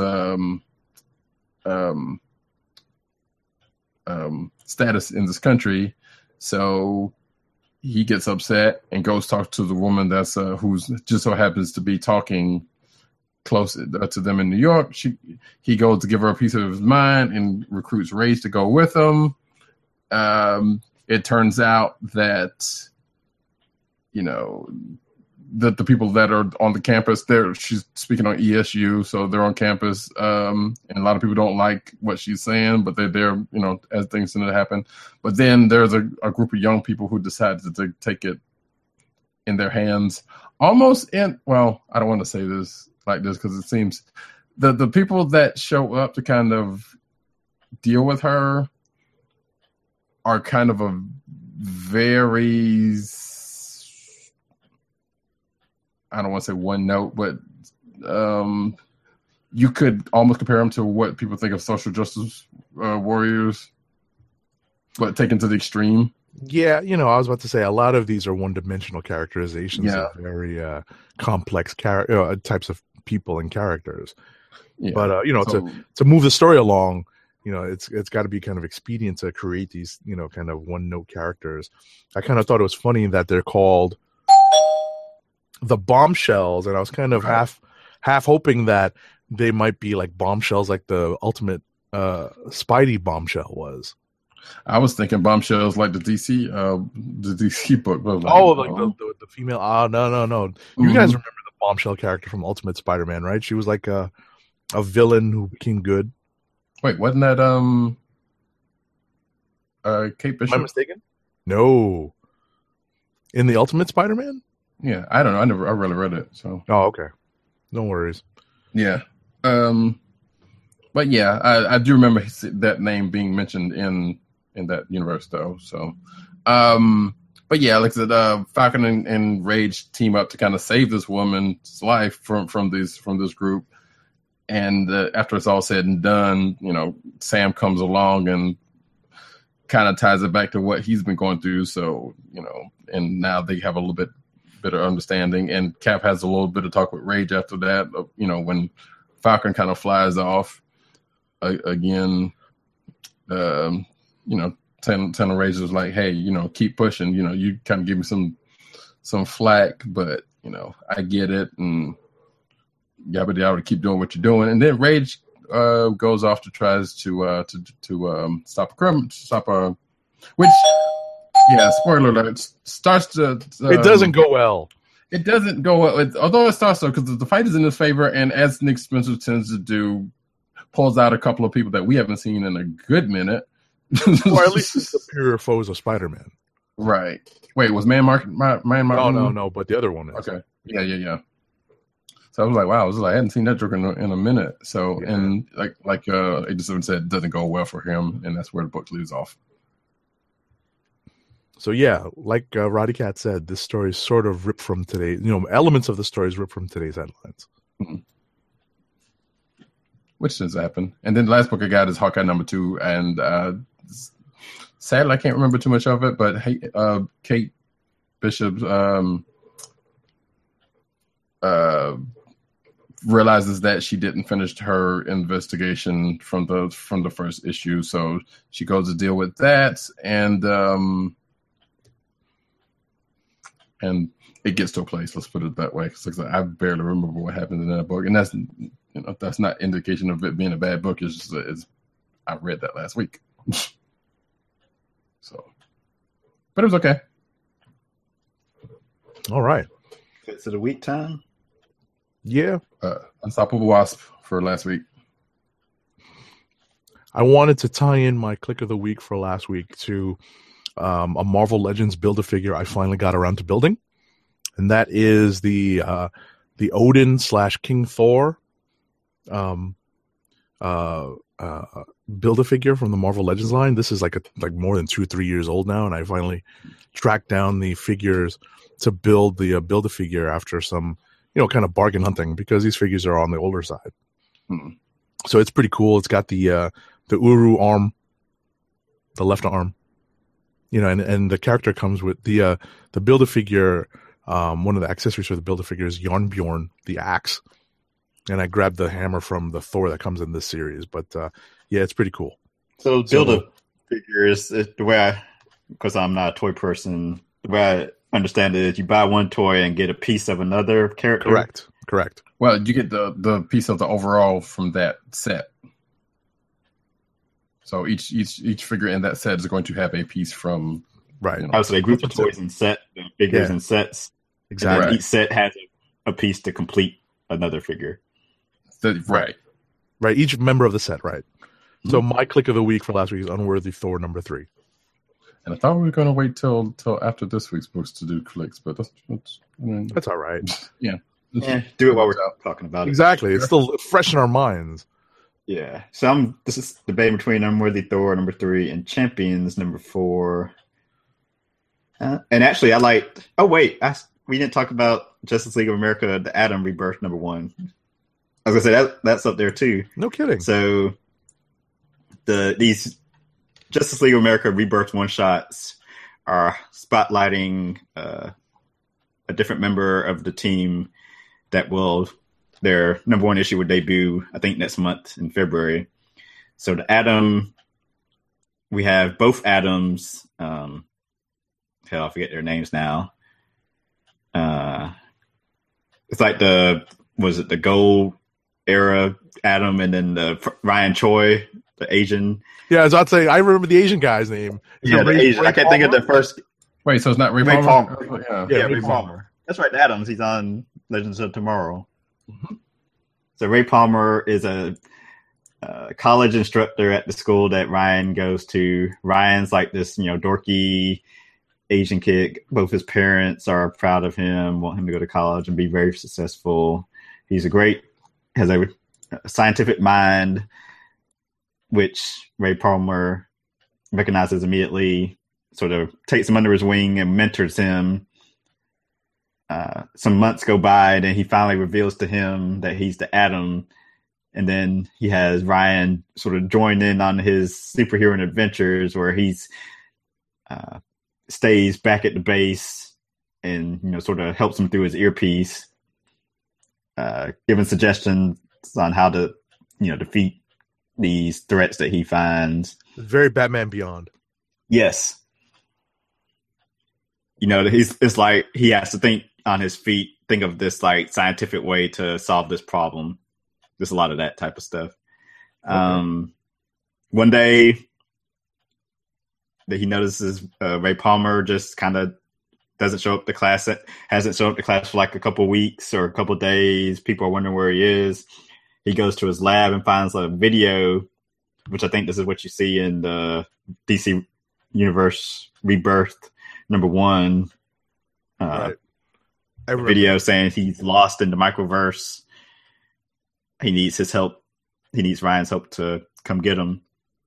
status in this country. So he gets upset and goes talk to the woman that's who's just so happens to be talking close to them in New York. He goes to give her a piece of his mind and recruits Rage to go with him. It turns out that the people that are on the campus. She's speaking on ESU, so they're on campus, and a lot of people don't like what she's saying, but they're there, as things tend to happen. But then there's a group of young people who decided to take it in their hands, almost in. Well, I don't want to say this like this because it seems the people that show up to kind of deal with her are kind of a very, I don't want to say one note, but you could almost compare them to what people think of social justice warriors, but taken to the extreme. Yeah, I was about to say a lot of these are one-dimensional characterizations of very complex types of people and characters. Yeah. But to move the story along, it's got to be kind of expedient to create these kind of one-note characters. I kind of thought it was funny that they're called the Bombshells, and I was kind of half hoping that they might be like bombshells, like the Ultimate Spidey bombshell was. I was thinking bombshells like the DC book. Like, the female. No. You guys remember the bombshell character from Ultimate Spider-Man, right? She was like a villain who became good. Wait, wasn't that Kate Bishop? Am I mistaken? No. In the Ultimate Spider-Man? Yeah, I don't know. I really read it. So. Oh, okay. No worries. Yeah. But yeah, I do remember that name being mentioned in that universe, though. So, but yeah, like I said, Falcon and Rage team up to kind of save this woman's life from this group. And after it's all said and done, Sam comes along and kind of ties it back to what he's been going through. So, and now they have a little bit better understanding. And Cap has a little bit of talk with Rage after that, when Falcon kind of flies off again, telling Rage was like, hey, keep pushing, you kind of give me some flack, but, I get it. And yabba dabba, keep doing what you're doing. And then Rage goes off to tries to stop a which, yeah, spoiler alert, starts to it doesn't go well. It doesn't go well, although it starts though, because the fight is in his favor, and as Nick Spencer tends to do, pulls out a couple of people that we haven't seen in a good minute. Or at least the superior foes of Spider-Man. Right. Wait, was Man Mark? No, but the other one is. Okay. Yeah. So I was like, wow, I hadn't seen that Joker in a minute. So, yeah. And like 87 said, it doesn't go well for him, and that's where the book leaves off. So yeah, like Roddy Cat said, this story is sort of ripped from today. Elements of the story is ripped from today's headlines. Mm-hmm. Which does happen. And then the last book I got is Hawkeye #2, and sadly I can't remember too much of it, but Kate Bishop realizes that she didn't finish her investigation from the first issue, so she goes to deal with that, and it gets to a place. Let's put it that way. Because I barely remember what happened in that book, and that's not indication of it being a bad book. It's just I read that last week, so, but it was okay. All right. Is it a week time? Yeah. Unstoppable Wasp for last week. I wanted to tie in my click of the week for last week to a Marvel Legends Build-A-Figure I finally got around to building, and that is the Odin / King Thor Build-A-Figure from the Marvel Legends line. This is like more than 2-3 years old now, and I finally tracked down the figures to build the Build-A-Figure after some kind of bargain hunting, because these figures are on the older side. Hmm. So it's pretty cool. It's got the Uru arm, the left arm, and the character comes with the Build-A-Figure. One of the accessories for the Build-A-Figure is Yarnbjorn, the axe. And I grabbed the hammer from the Thor that comes in this series. But yeah, it's pretty cool. So Build-A-Figure is the way because I'm not a toy person, the way I understand it is you buy one toy and get a piece of another character. Correct. Well, you get the piece of the overall from that set. So each figure in that set is going to have a piece from right. So they group the toys in figures in sets. Exactly. And each set has a piece to complete another figure. Right. Right. Each member of the set, right. So my click of the week for last week is Unworthy Thor number 3. And I thought we were going to wait till after this week's books to do clicks, but That's all right. Yeah. Do it while we're talking about it. Exactly. It's still fresh in our minds. Yeah. So this is debating between Unworthy Thor number 3 and Champions number 4. And actually, I liked. Oh wait, we didn't talk about Justice League of America: The Atom Rebirth number 1. I was gonna say that's up there too. No kidding. So these Justice League of America Rebirth one shots are spotlighting a different member of the team that their number 1 issue will debut, I think, next month in February. So the Atom, we have both Atoms. I forget their names now. It's like the Gold era Atom, and then the Ryan Choi, the Asian. Yeah, as I'd say, I remember the Asian guy's name. The Asian. I can't think of the first. Wait, so it's not Ray Palmer? Yeah, Ray Palmer. That's right, the Adams. He's on Legends of Tomorrow. Mm-hmm. So Ray Palmer is a college instructor at the school that Ryan goes to. Ryan's like this, dorky Asian kid. Both his parents are proud of him, want him to go to college and be very successful. He's has a scientific mind, which Ray Palmer recognizes immediately, sort of takes him under his wing and mentors him. Some months go by, and then he finally reveals to him that he's the Atom. And then he has Ryan sort of join in on his superhero adventures, where he's stays back at the base and sort of helps him through his earpiece, giving suggestions on how to defeat these threats that he finds. Very Batman Beyond. Yes. It's like he has to think on his feet, think of this like scientific way to solve this problem. There's a lot of that type of stuff. Okay. One day that he notices Ray Palmer just kind of doesn't show up to class, hasn't shown up to class for like a couple weeks or a couple days. People are wondering where he is. He goes to his lab and finds a video, which I think this is what you see in the DC Universe Rebirth number 1. Right. A video saying he's lost in the microverse. He needs his help. He needs Ryan's help to come get him.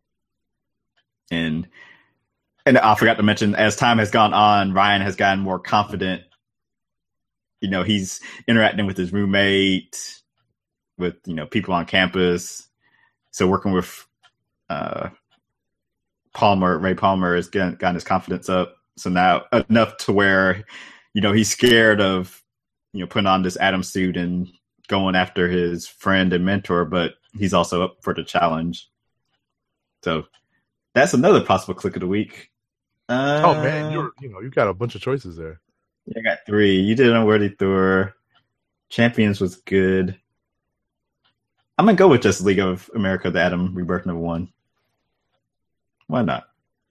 And I forgot to mention, as time has gone on, Ryan has gotten more confident. He's interacting with his roommate, with people on campus. So working with Ray Palmer has gotten his confidence up. So now enough to where he's scared of putting on this Atom suit and going after his friend and mentor, but he's also up for the challenge. So that's another possible click of the week. Oh man, you got a bunch of choices there. Yeah, I got 3. You did Unworthy Thor. Champions was good. I'm gonna go with Justice League of America: The Atom Rebirth number 1. Why not?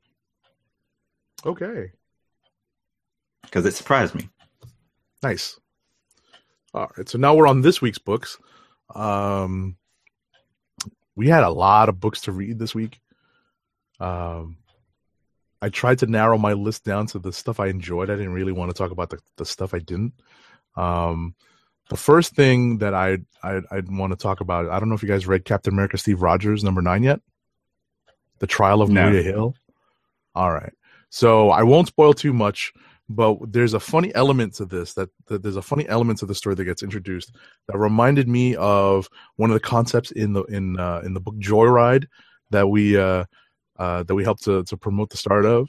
Okay. Because it surprised me. Nice. All right, so now we're on this week's books. We had a lot of books to read this week. I tried to narrow my list down to the stuff I enjoyed. I didn't really want to talk about the stuff I didn't. The first thing that I'd want to talk about, I don't know if you guys read Captain America Steve Rogers number 9 yet? The Trial of Maria Hill? All right. So I won't spoil too much, but there's a funny element to this, that there's a funny element to the story that gets introduced that reminded me of one of the concepts in the book Joyride that we helped to promote the start of.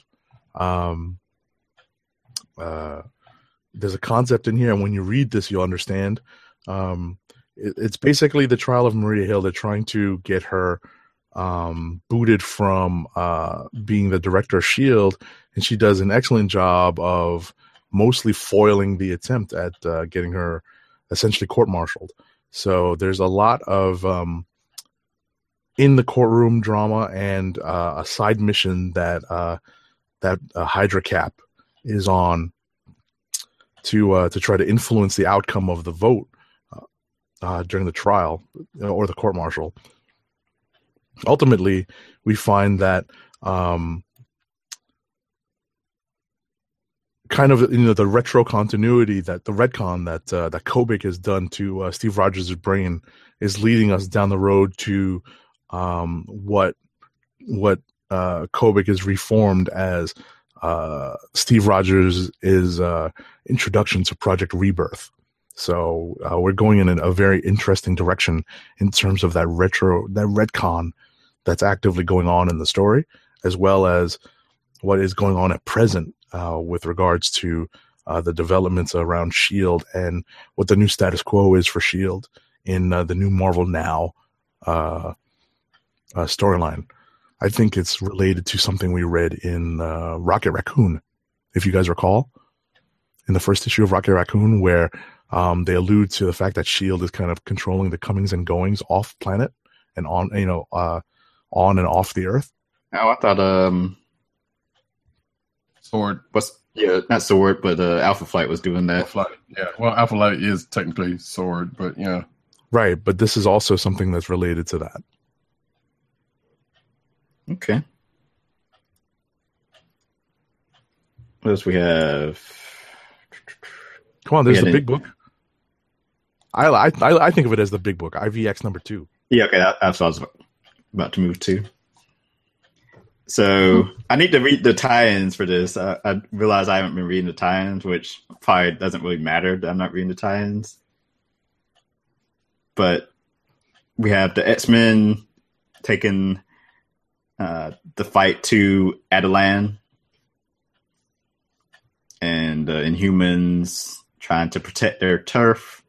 There's a concept in here, and when you read this, you'll understand. It's basically the trial of Maria Hill. They're trying to get her booted from being the director of S.H.I.E.L.D., and she does an excellent job of mostly foiling the attempt at getting her essentially court-martialed. So there's a lot of in the courtroom drama and a side mission that Hydra Cap is on. to try to influence the outcome of the vote during the trial or the court martial. Ultimately, we find that kind of the retro continuity, that the retcon that Kobik has done to Steve Rogers' brain is leading us down the road to what Kobik is reformed as Steve Rogers' introduction to Project Rebirth. So we're going in a very interesting direction in terms of that retcon that's actively going on in the story, as well as what is going on at present with regards to the developments around S.H.I.E.L.D. and what the new status quo is for S.H.I.E.L.D. in the new Marvel Now storyline. I think it's related to something we read in Rocket Raccoon, if you guys recall, in the first issue of Rocket Raccoon, where they allude to the fact that S.H.I.E.L.D. is kind of controlling the comings and goings off planet and on and off the Earth. Oh, I thought Sword. Not Sword, but Alpha Flight was doing that. Alpha Flight. Yeah. Well, Alpha Flight is technically Sword, but yeah. Right, but this is also something that's related to that. Okay. What else we have? Come on, there's the big book. I think of it as the big book, IVX number 2. Yeah, okay, that's what I was about to move to. So I need to read the tie-ins for this. I realize I haven't been reading the tie-ins, which probably doesn't really matter that I'm not reading the tie-ins. But we have the X-Men taking the fight to Attilan, and Inhumans trying to protect their turf.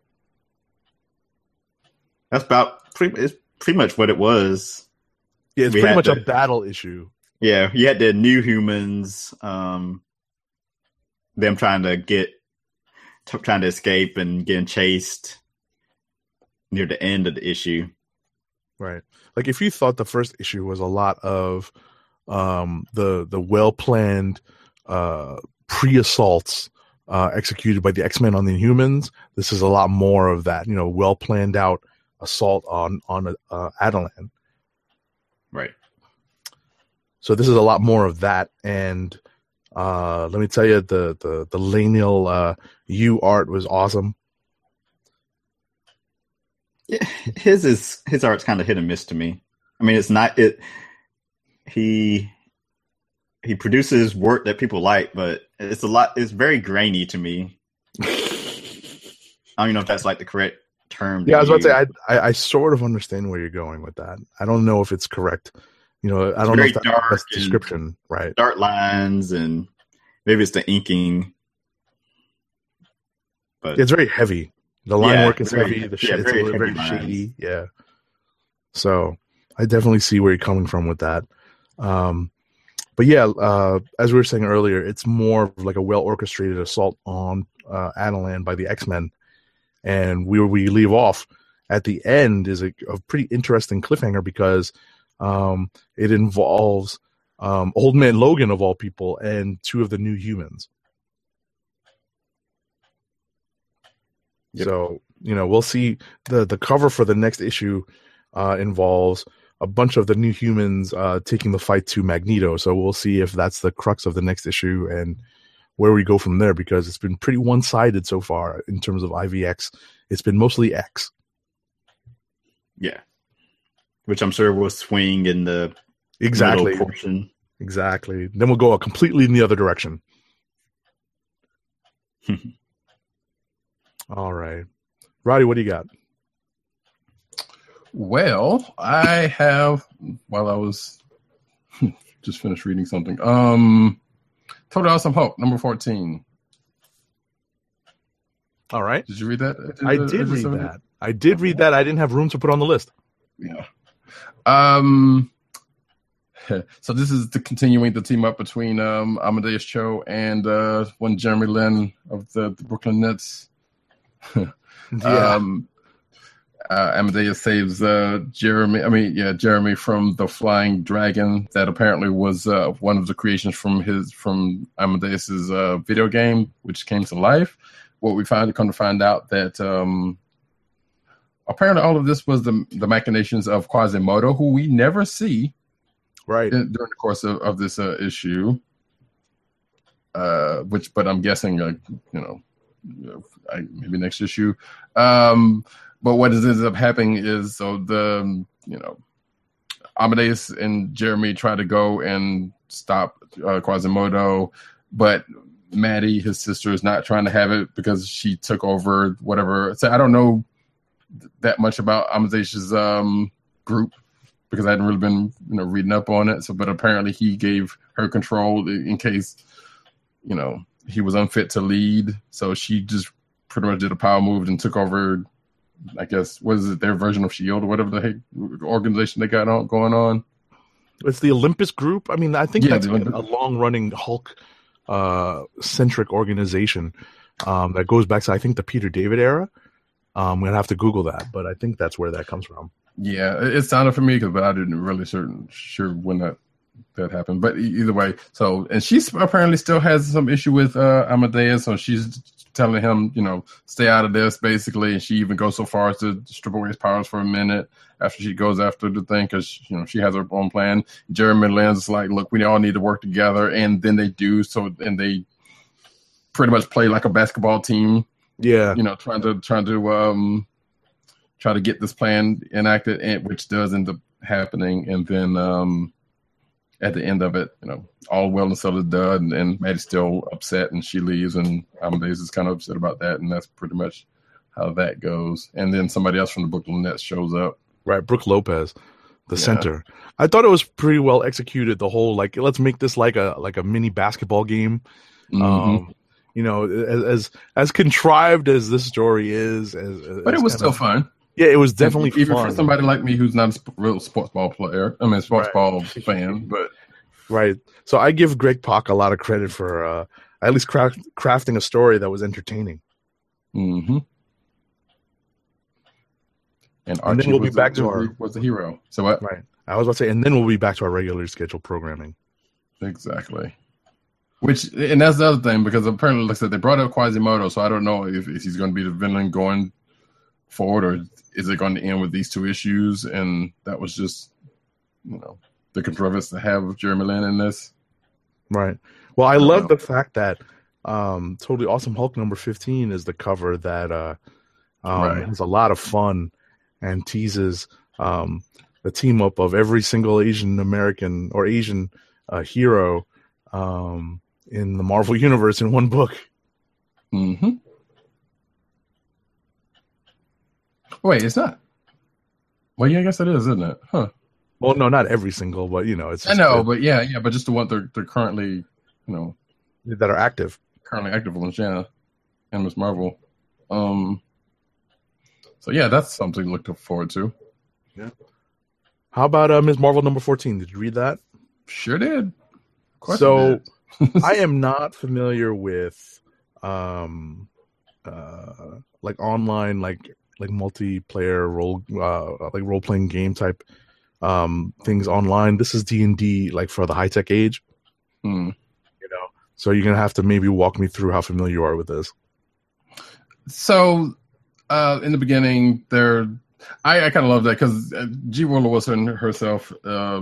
That's it's pretty much what it was. Yeah, it's pretty much a battle issue. Yeah, you had the New Humans, them trying to escape and getting chased near the end of the issue. Right. Like if you thought the first issue was a lot of the well-planned pre-assaults executed by the X-Men on the Inhumans, this is a lot more of that, well-planned out assault on Attilan. Right. So this is a lot more of that, and let me tell you, the Laniel U art was awesome. Yeah, his art's kind of hit and miss to me. I mean, it's not it. He produces work that people like, but it's very grainy to me. I don't even know if that's like the correct term. Yeah, I was about to say, I sort of understand where you're going with that. I don't know if it's correct. I don't know if that's the best description, right? Dark lines, and maybe it's the inking. But it's very heavy. The line work is heavy. It's very shady. Yeah. So I definitely see where you're coming from with that. But yeah, as we were saying earlier, it's more of like a well-orchestrated assault on Attilan by the X-Men. And where we leave off at the end is a pretty interesting cliffhanger, because it involves Old Man Logan, of all people, and 2 of the New Humans. Yep. So, we'll see. The cover for the next issue involves a bunch of the New Humans taking the fight to Magneto. So we'll see if that's the crux of the next issue and where we go from there, because it's been pretty one-sided so far in terms of IVX. It's been mostly X. Yeah. Which I'm sure will swing in the middle portion. Exactly. Then we'll go completely in the other direction. All right. Roddy, what do you got? Well, I have, while I was just finished reading something, Total Awesome Hulk, number 14. All right. Did you read that? I did read that. I did read that. I didn't have room to put on the list. Yeah. So this is continuing the team up between Amadeus Cho and one Jeremy Lin of the Brooklyn Nets. Yeah. Amadeus saves Jeremy from the flying dragon that apparently was one of the creations from Amadeus's video game, which came to life. what we come to find out that apparently all of this was the machinations of Quasimodo, who we never see during the course of this issue. But I'm guessing, maybe next issue. But what ends up happening is, Amadeus and Jeremy try to go and stop Quasimodo, but Maddie, his sister, is not trying to have it because she took over whatever. So I don't know that much about Amadeus's group because I hadn't really been reading up on it. So, but apparently he gave her control in case he was unfit to lead. So she just pretty much did a power move and took over. I guess their version of S.H.I.E.L.D. or whatever the heck organization they got going on. It's the Olympus Group. I mean, I think that's a long-running Hulk centric organization that goes back to, I think, the Peter David era. I'm gonna have to Google that, but I think that's where that comes from. Yeah, it sounded for me but I didn't really sure when that happened. But either way, and she apparently still has some issue with Amadeus, so she's telling him, stay out of this, basically. And she even goes so far as to strip away his powers for a minute after she goes after the thing because, she has her own plan. Jeremy Lin's like, look, we all need to work together. And then they do. And they pretty much play like a basketball team. Yeah. Trying to get this plan enacted, which does end up happening. And then at the end of it, all well and settled done, and Maddie's still upset, and she leaves, and Amadeus is kind of upset about that, and that's pretty much how that goes. And then somebody else from the Brooklyn Nets shows up. Right, Brooke Lopez, the center. I thought it was pretty well executed. The whole let's make this like a mini basketball game. Mm-hmm. As contrived as this story is, but it was still fun. Yeah, it was definitely even fun. For somebody like me who's not a real sports ball player. I mean, sports ball fan, but right. So I give Greg Pak a lot of credit for at least crafting a story that was entertaining. Mm-hmm. And Archie then we'll be back to was the hero. So what? Right. I was about to say, and then we'll be back to our regularly scheduled programming. Exactly. And that's the other thing, because apparently, like I said, they brought up Quasimodo, so I don't know if he's going to be the villain going forward, or is it going to end with these two issues? And that was just, the contrivance to have Jeremy Lin in this. Right. Well, I love the fact that Totally Awesome Hulk number 15 is the cover that has a lot of fun and teases the team up of every single Asian American or Asian hero in the Marvel Universe in one book. Mm-hmm. Wait, it's not. Well, yeah, I guess it is, isn't it? Huh. Well, no, not every single, but it's. I know, but yeah, but just the ones they're currently, that are active. Currently active ones, yeah, and Miss Marvel. So yeah, that's something to look forward to. Yeah. How about Miss Marvel number 14? Did you read that? Sure did. Of course so I am not familiar with like online like multiplayer role playing game type things online. This is D&D like for the high tech age. So you're gonna have to maybe walk me through how familiar you are with this. So in the beginning, I kind of love that because G. Willow Wilson herself,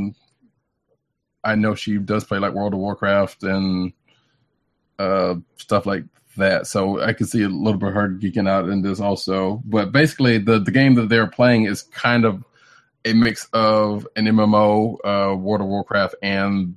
I know she does play like World of Warcraft and stuff like that. So I can see a little bit of her geeking out in this also. But basically, the game that they're playing is kind of a mix of an MMO, World of Warcraft, and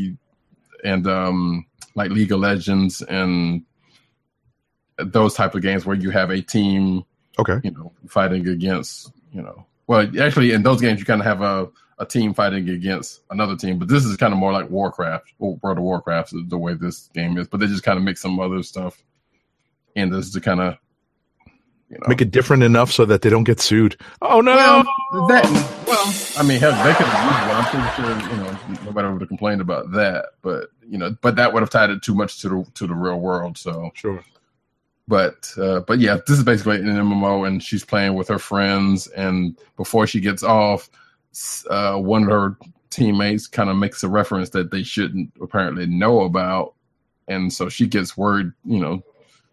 like League of Legends and those type of games where you have a team, fighting against, well, actually in those games you kind of have a team fighting against another team, but this is kind of more like Warcraft, or World of Warcraft is the way this game is, but they just kind of mix some other stuff in this to kind of, make it different enough so that they don't get sued. Oh no! I mean, hell, they could have used one. I'm pretty sure, nobody would have complained about that. But but that would have tied it too much to the real world. So sure. But yeah, this is basically an MMO, and she's playing with her friends. And before she gets off, one of her teammates kind of makes a reference that they shouldn't apparently know about, and so she gets worried.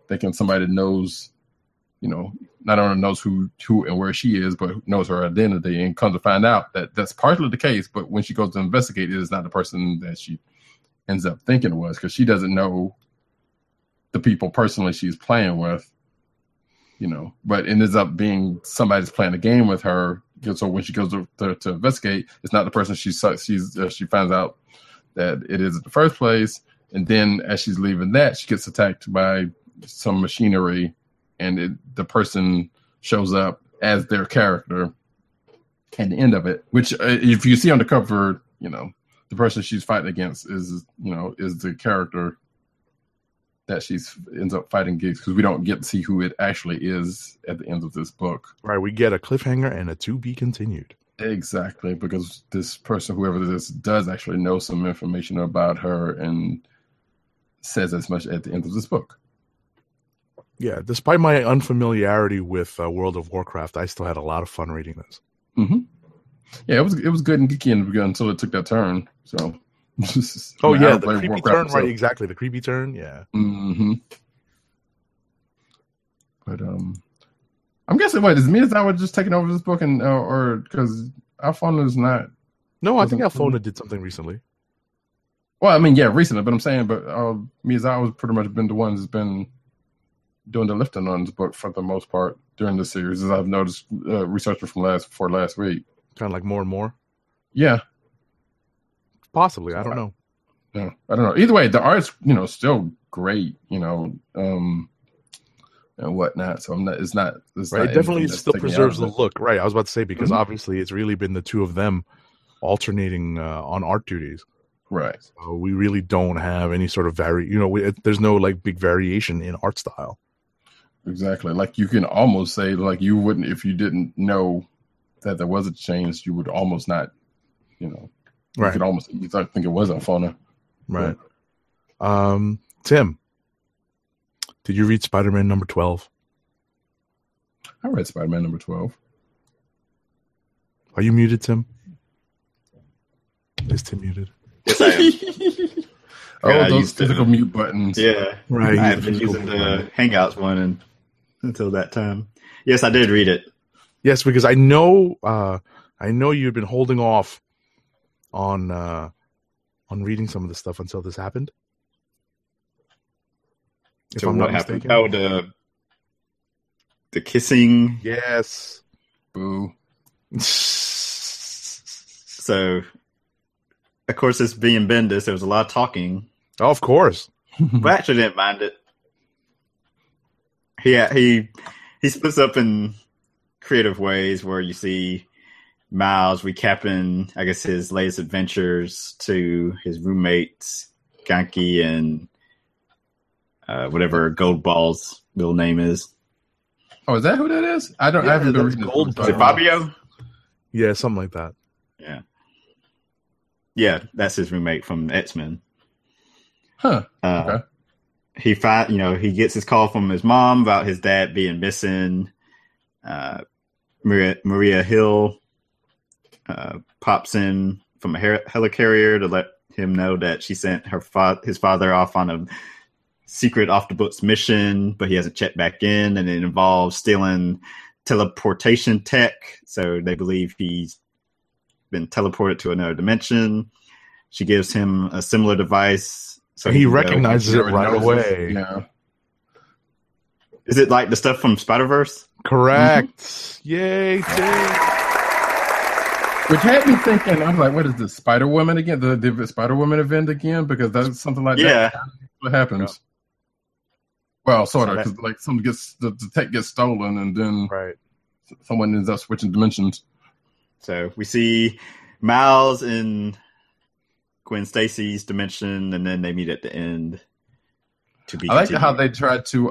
thinking somebody knows, not only knows who and where she is, but knows her identity, and comes to find out that that's partly the case. But when she goes to investigate, it is not the person that she ends up thinking it was, because she doesn't know the people personally she's playing with, but it ends up being somebody's playing a game with her. So when she goes to investigate, it's not the person she finds out that it is in the first place. And then as she's leaving that, she gets attacked by some machinery, and the person shows up as their character at the end of it, which if you see on the cover, the person she's fighting against is the character that she ends up fighting against, because we don't get to see who it actually is at the end of this book. Right, we get a cliffhanger and a to be continued. Exactly, because this person, whoever this does actually know some information about her and says as much at the end of this book. Yeah, despite my unfamiliarity with World of Warcraft, I still had a lot of fun reading this. Mm-hmm. Yeah, it was good and geeky in the beginning until it took that turn. So, the creepy turn, right? Exactly, the creepy turn. Yeah. Mm-hmm. But I'm guessing, wait, is Miyazawa just taking over this book, and or because Alphona is not? No, I think Alphona did something recently. Well, I mean, yeah, recently, but I'm saying, but Miyazawa's pretty much been the one who's been doing the lifting on this book for the most part during the series, as I've noticed researching from last week. Kind of like more and more. Yeah, possibly. I don't know. Yeah, I don't know. Either way, the art's still great. And whatnot. So it's not right. It definitely still preserves the look. Right. I was about to say, because obviously it's really been the two of them alternating on art duties. Right. So we really don't have any sort of there's no like big variation in art style. Exactly. Like you can almost say, like, you wouldn't, if you didn't know that there was a change, you would almost not, right. You could almost think it was Alphona. Right. Tim, did you read Spider-Man number 12? I read Spider-Man number 12. Are you muted, Tim? Is Tim muted? Yes, I am. Those physical mute buttons. Yeah, right. I've been using the Hangouts one until that time. Yes, I did read it. Yes, because I know you had been holding off on reading some of the stuff until this happened. If so I'm what not happened? mistaken. Oh, the kissing. Yes. Boo. So, of course, it's being Bendis. There was a lot of talking. Oh, of course. But I actually didn't mind it. He splits up in creative ways where you see Miles recapping, I guess, his latest adventures to his roommates, Ganke and whatever Goldball's middle name is. Oh, is that who that is? I haven't been reading Goldball. Is it Fabio? Yeah, something like that. Yeah. Yeah, that's his roommate from X-Men. Huh. Okay. He gets his call from his mom about his dad being missing. Maria Hill pops in from a helicarrier to let him know that she sent his father off on a secret off-the-books mission, but he hasn't checked back in, and it involves stealing teleportation tech, so they believe he's been teleported to another dimension. She gives him a similar device, so he recognizes it right away. Yeah. Is it like the stuff from Spider-Verse? Correct. Mm-hmm. Yay, Tim. Which had me thinking, I was like, what is this, Spider-Woman again? The Spider-Woman event again? Because that's something like that. What happens? Yeah. Well, sort of, because like the tech gets stolen, and then someone ends up switching dimensions. So we see Miles in Gwen Stacy's dimension, and then they meet at the end. I like how they tried to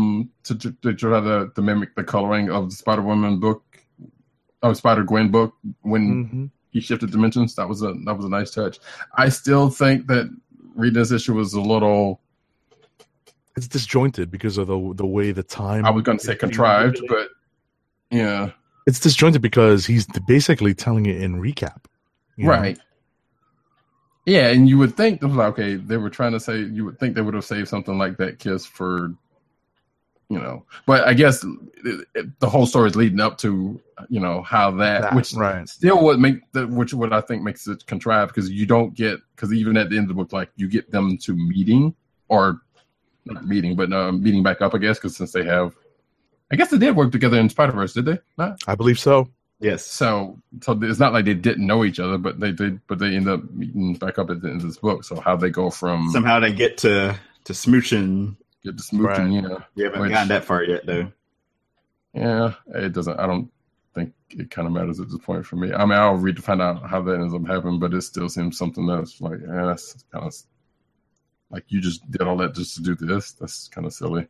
mimic the coloring of the Spider-Woman book, Spider-Gwen book when he shifted dimensions. That was a nice touch. I still think that reading this issue was a little. It's disjointed because of the way the time. I was going to say contrived, but yeah, it's disjointed because he's basically telling it in recap, right? Know? Yeah, and you would think, okay, they were trying to say, you would think they would have saved something like that kiss for But I guess the whole story is leading up to, how that which right. still what I think makes it contrived, because you don't because even at the end of the book, like, you get them to meeting, or not meeting, but meeting back up, I guess, because since I guess they did work together in Spider-Verse, did they not? I believe so. Yes. So it's not like they didn't know each other, but they did. But they end up meeting back up at the end of this book. So how they go from somehow they get to smooching. Get to smooching, Right. We haven't gotten that far yet, though. Yeah, it doesn't. I don't think it kind of matters at this point for me. I mean, I'll read to find out how that ends up happening, but it still seems something that's like, that's kind of like, you just did all that just to do this. That's kind of silly.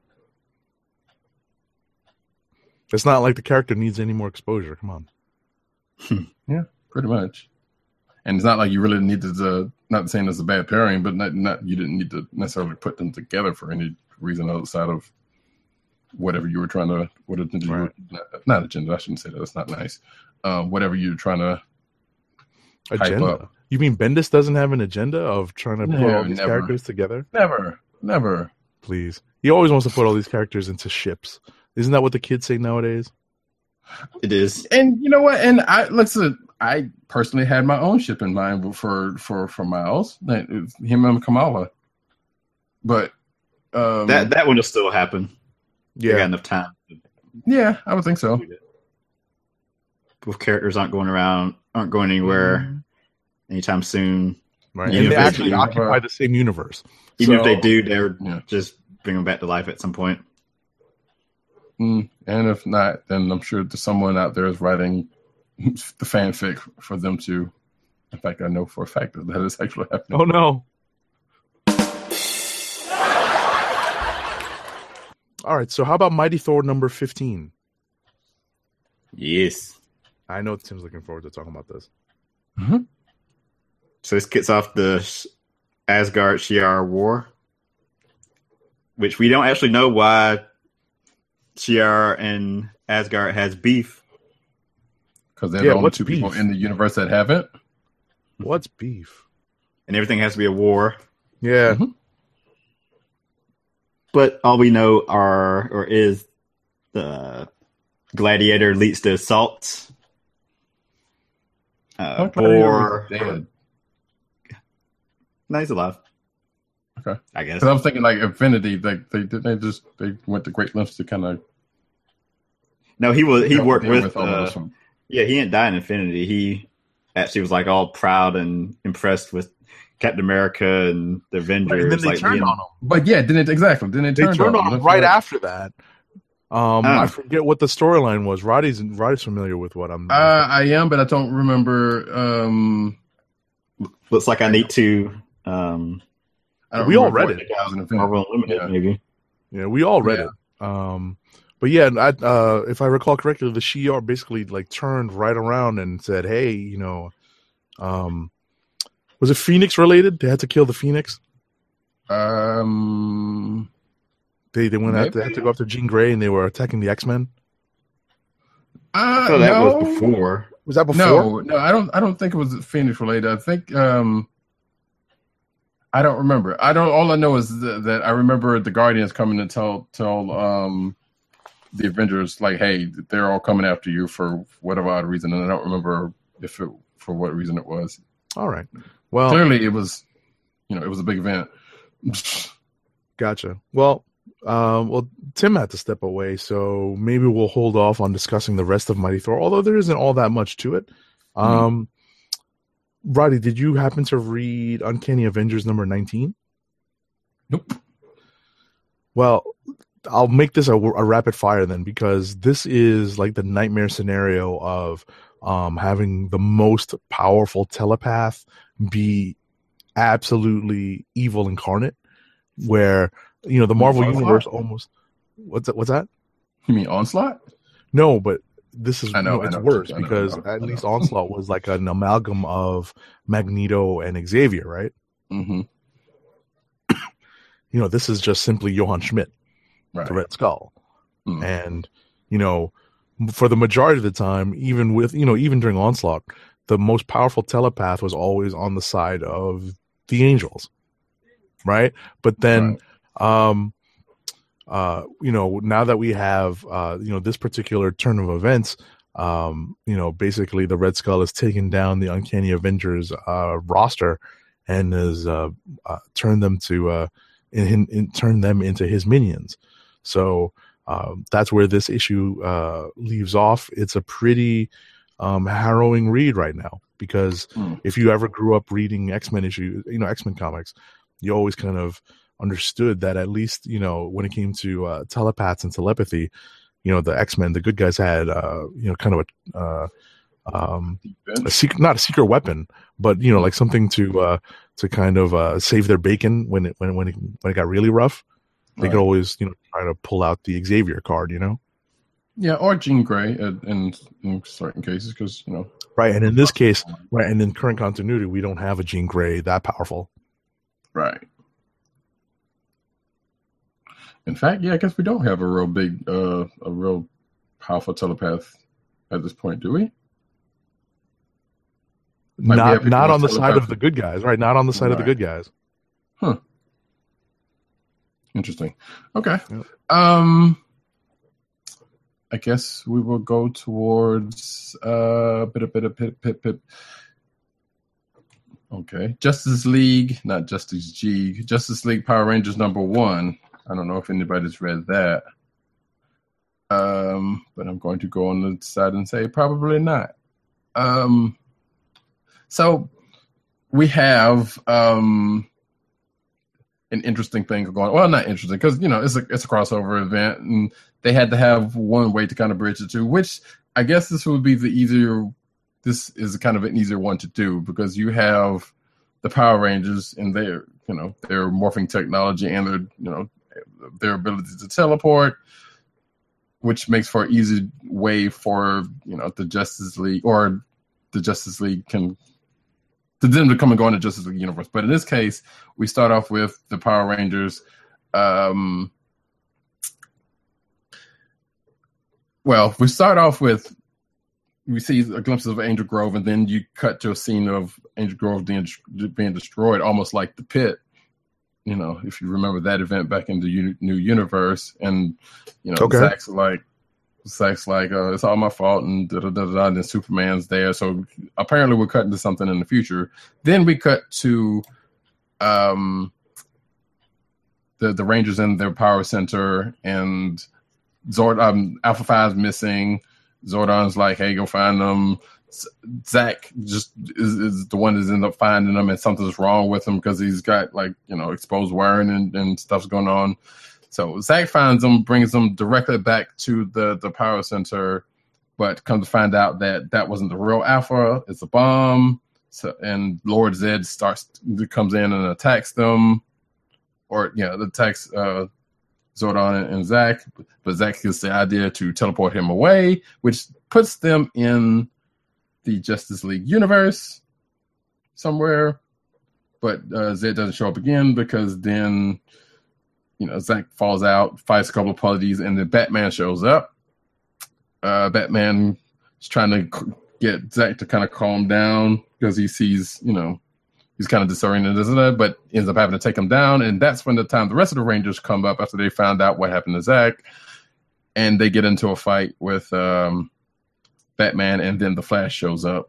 It's not like the character needs any more exposure. Come on. Yeah, pretty much. And it's not like you really needed to, not saying it's a bad pairing, but not you didn't need to necessarily put them together for any reason outside of whatever you were trying to, not agenda, I shouldn't say that, that's not nice. Whatever you're trying to hype Agenda. up. You mean Bendis doesn't have an agenda of trying to put all these never. characters together? Never. Please. He always wants to put all these characters into ships. Isn't that what the kids say nowadays? It is. And you know what? And I personally had my own ship in mind for Miles, him and Kamala. But that one will still happen. They got enough time. Yeah, I would think so. Both characters aren't going anywhere anytime soon. Right. And they actually occupy the same universe. Even if they do, they're just bring them back to life at some point. And if not, then I'm sure there's someone out there is writing the fanfic for them to. In fact, I know for a fact that is actually happening. Oh no! All right, so how about Mighty Thor number 15? Yes. I know Tim's looking forward to talking about this. Mm-hmm. So this kicks off the Asgard Shi'ar war, which we don't actually know why Shi'ar and Asgard has beef. Because they're the only two people in the universe that haven't. What's beef? And everything has to be a war. Yeah. Mm-hmm. But all we know is the Gladiator leads to assaults. Or dead. No, he's alive. Okay, I guess. Because I was thinking like Infinity, like they went to great lengths to kind of. No, he worked with. He he didn't die in Infinity. He actually was like all proud and impressed with Captain America and the Avengers. And then they turned on him. But yeah, they turned on him right after that. I forget what the storyline was. Roddy's familiar with what I'm. I am, but I don't remember. Looks like I need to. We all read it. Marvel Unlimited, maybe. Yeah, we all read it. But yeah, if I recall correctly, the Shi'ar basically like turned right around and said, "Hey, was it Phoenix related? They had to kill the Phoenix. They went out. They had to go after Jean Grey, and they were attacking the X-Men. I thought that was before. Was that before? No, I don't think it was Phoenix related. I think I don't remember. All I know is that I remember the Guardians coming to tell the Avengers, like, hey, they're all coming after you for whatever odd reason, and I don't remember for what reason it was. All right. Well, clearly it was, it was a big event. Gotcha. Well, Tim had to step away, so maybe we'll hold off on discussing the rest of Mighty Thor, although there isn't all that much to it. Roddy, did you happen to read Uncanny Avengers number 19? Nope. Well, I'll make this a rapid fire then, because this is like the nightmare scenario of having the most powerful telepath be absolutely evil incarnate, where the Marvel universe almost. What's that? You mean Onslaught? No, but this is it's worse because at least Onslaught was like an amalgam of Magneto and Xavier, right? Mm-hmm. This is just simply Johann Schmidt, right. the Red Skull, and for the majority of the time, even during Onslaught, the most powerful telepath was always on the side of the angels, right? But then, now that we have, this particular turn of events, basically the Red Skull has taken down the Uncanny Avengers roster and has turned them to turn them into his minions. So that's where this issue leaves off. It's a pretty harrowing read right now, because if you ever grew up reading X-Men issues, X-Men comics, you always kind of understood that, at least, when it came to telepaths and telepathy, the X-Men, the good guys had, kind of a secret, not a secret weapon, but, like something to kind of save their bacon when it got really rough. They could always, try to pull out the Xavier card, Yeah, or Jean Grey in certain cases, because, Right, and in this case, right, and in current continuity, we don't have a Jean Grey that powerful. Right. In fact, yeah, I guess we don't have a real powerful telepath at this point, do we? Not on the side of the good guys, right? Not on the side of the good guys. Huh. Interesting. Okay. Yep. I guess we will go towards bit. Okay. Justice League, not Justice G. Justice League Power Rangers #1. I don't know if anybody's read that. But I'm going to go on the side and say probably not. So we have an interesting thing going. Well, not interesting, because it's a crossover event, and they had to have one way to kind of bridge the two. Which I guess this would be the easier. This is kind of an easier one to do, because you have the Power Rangers and their morphing technology and their ability to teleport, which makes for an easy way for the Justice League, or the Justice League to them to come and go in the Justice League universe. But in this case, we start off with the Power Rangers. We start off with, we see a glimpse of Angel Grove, and then you cut to a scene of Angel Grove being destroyed, almost like the Pit. If you remember that event back in the new universe, and okay. Zach's like, it's all my fault, and da-da-da-da, and then Superman's there. So apparently we're cutting to something in the future. Then we cut to the Rangers in their power center, and Alpha 5's missing. Zordon's like, hey, go find them. Zach just is the one that ends up finding them, and something's wrong with him because he's got exposed wiring and stuff's going on. So Zach finds them, brings them directly back to the power center, but come to find out that wasn't the real Alpha. It's a bomb. So, and Lord Zed comes in and attacks them, attacks Zordon and Zach. But Zach gets the idea to teleport him away, which puts them in the Justice League universe somewhere. But Zed doesn't show up again, because then Zach falls out, fights a couple of parties, and then Batman shows up. Batman is trying to get Zach to kind of calm down, because he sees, he's kind of disoriented, but ends up having to take him down. And that's when the rest of the Rangers come up after they found out what happened to Zach, and they get into a fight with Batman, and then the Flash shows up,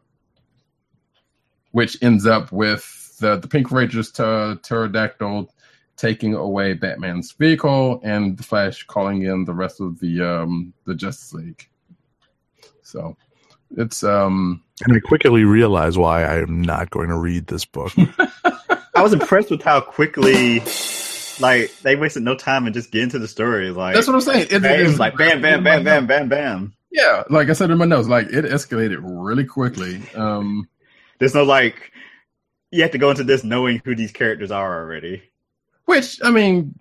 which ends up with the Pink Rangers pterodactyl taking away Batman's vehicle, and the Flash calling in the rest of the Justice League. So it's and I quickly realized why I am not going to read this book. I was impressed with how quickly, they wasted no time and just get into the story. That's what I'm saying. It was like bam, bam, bam, bam, bam, bam. Yeah, like I said in my notes, it escalated really quickly. There's no you have to go into this knowing who these characters are already. But sometimes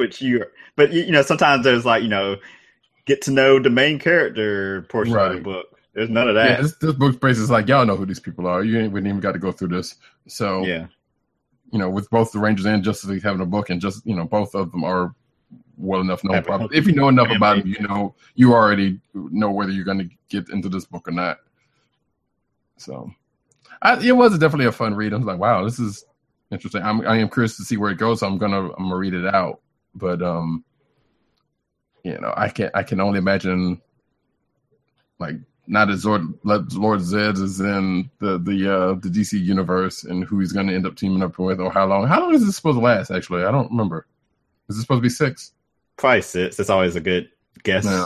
there's get to know the main character portion of the book. There's none of that. Yeah, this book's basically like, y'all know who these people are. We didn't even got to go through this. So yeah, with both the Rangers and Justice League having a book, and just both of them are well enough known. If you know enough about them, you already know whether you're going to get into this book or not. So it was definitely a fun read. I was like, wow, this is interesting. I am curious to see where it goes. So I'm gonna read it out. But I can only imagine, like, not as Lord Zed is in the DC universe, and who he's going to end up teaming up with, or how long. How long is this supposed to last? Actually, I don't remember. Is this supposed to be 6? Probably 6. That's always a good guess. Yeah.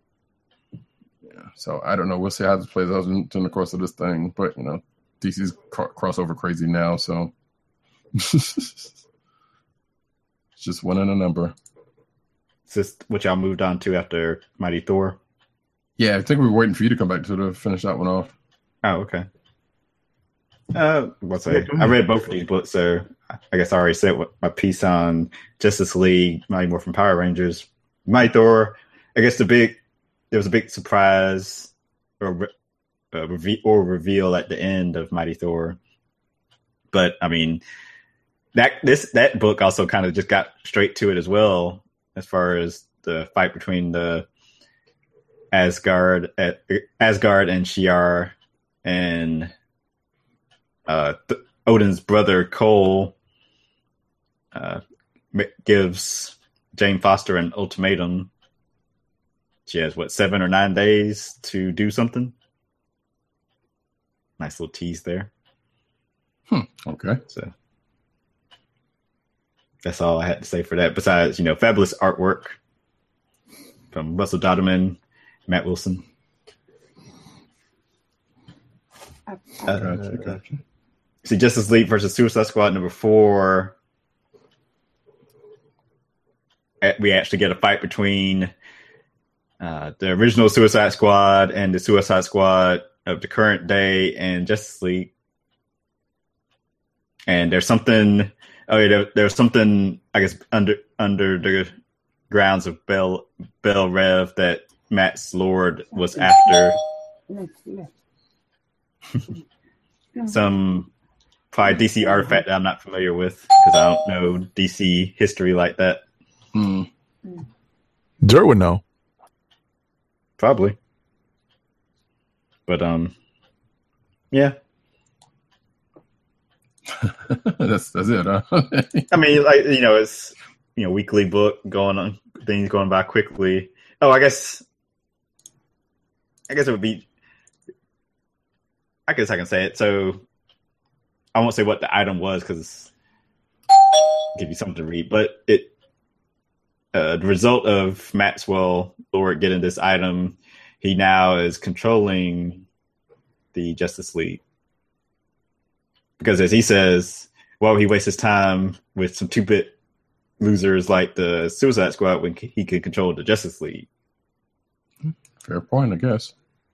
So I don't know. We'll see how this plays out in the course of this thing. But DC's crossover crazy now, so it's just one and a number. Is this what y'all moved on to after Mighty Thor? Yeah, I think we were waiting for you to come back to finish that one off. Oh, okay. I read both of these books, so I guess I already said my piece on Justice League, Mighty Morphin Power Rangers. Mighty Thor, I guess there was a big surprise or reveal at the end of Mighty Thor. But I mean, that book also kind of just got straight to it as well, as far as the fight between the Asgard and Shi'ar, and Odin's brother Cole gives Jane Foster an ultimatum. She has 7 or 9 days to do something. Nice little tease there. Okay. So that's all I had to say for that. Besides, fabulous artwork from Russell Dodderman, Matt Wilson. Gotcha. See, Justice League versus Suicide Squad number 4. We actually get a fight between the original Suicide Squad and the Suicide Squad of the current day and Justice League. And there's something. There's something, I guess, under the grounds of Bell Rev that Matt's Lord was after. Some probably DC artifact that I'm not familiar with because I don't know DC history like that. Dirt would know. Probably. But yeah. that's it, huh? I mean, it's weekly book going on, things going by quickly. Oh, I guess it would be. I guess I can say it. So I won't say what the item was because give you something to read. But the result of Maxwell Lord getting this item, he now is controlling the Justice League. Because as he says, well, he wastes his time with some 2-bit losers like the Suicide Squad when he could control the Justice League. Fair point, I guess.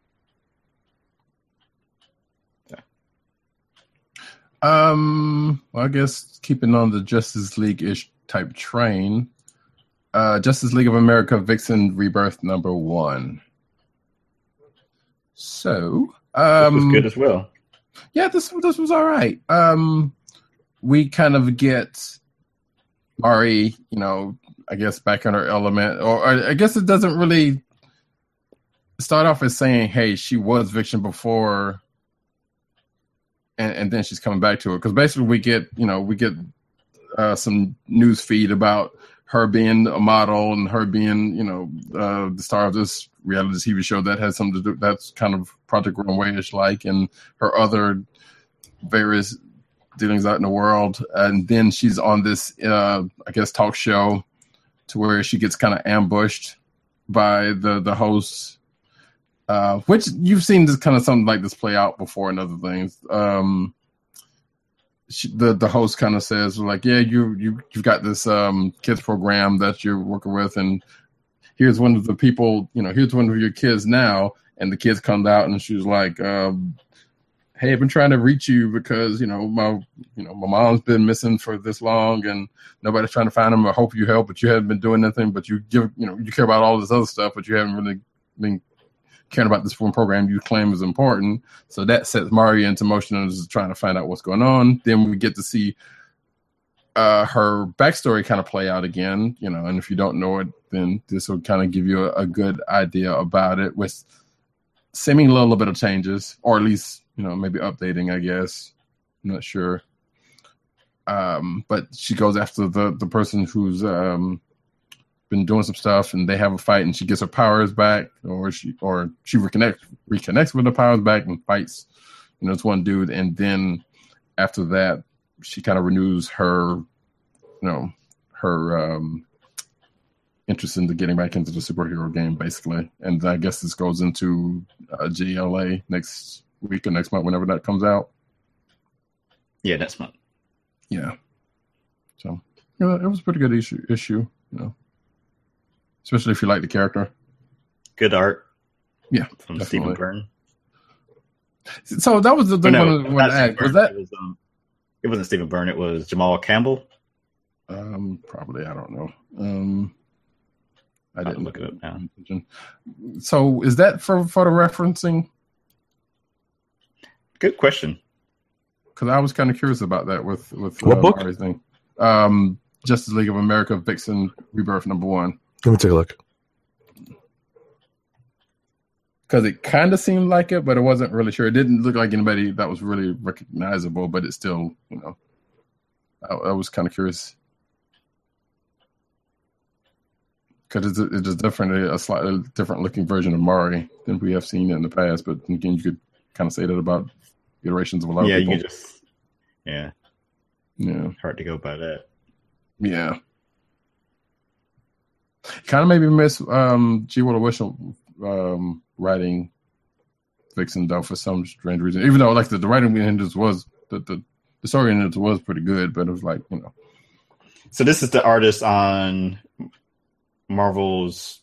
Well, I guess keeping on the Justice League-ish type train, Justice League of America Vixen Rebirth number 1. So, this was good as well. Yeah, this was all right. We kind of get Mari, I guess back in her element, or I guess it doesn't really start off as saying, "Hey, she was Vixen before." And then she's coming back to it because basically we get some news feed about her being a model and her being the star of this reality TV show that has something to do, that's kind of Project Runway-ish like, and her other various dealings out in the world. And then she's on this I guess talk show to where she gets kind of ambushed by the hosts. Which you've seen this kind of something like this play out before in other things. The host kind of says like, yeah, you've got this kids program that you're working with, and here's one of the people, here's one of your kids now, and the kids come out and she's like, hey, I've been trying to reach you because my mom's been missing for this long and nobody's trying to find him. I hope you help, but you haven't been doing nothing. But you care about all this other stuff, but you haven't really been caring about this one program you claim is important. So that sets Mari into motion and is trying to find out what's going on. Then we get to see her backstory kind of play out again, and if you don't know it, then this will kind of give you a good idea about it with seeming a little bit of changes, or at least, maybe updating, I guess. I'm not sure. But she goes after the person who's been doing some stuff, and they have a fight, and she gets her powers back, or she reconnects with her powers back and fights, this one dude, and then after that, she kind of renews her, her interest into getting back into the superhero game, basically. And I guess this goes into GLA next week or next month, whenever that comes out. Yeah, next month. Yeah. So it was a pretty good issue, especially if you like the character. Good art. Yeah, from definitely. Stephen Byrne. So that was the thing. It wasn't Stephen Byrne. It was Jamal Campbell. Probably, I don't know. I didn't look it up now. So is that for photo referencing? Good question. Because I was kind of curious about that with what book? Everything. Justice League of America, Vixen Rebirth #1. Let me take a look. Because it kind of seemed like it, but it wasn't really sure. It didn't look like anybody that was really recognizable, but it still, I was kind of curious. Because it is definitely a slightly different looking version of Mari than we have seen in the past. But again, you could kind of say that about iterations of a lot of people. Yeah. Hard to go by that. Yeah. Kind of made me miss G. Willow Wishel writing Vixen though for some strange reason. Even though like the writing in it was the story in it was pretty good, but it was like So this is the artist on Marvel's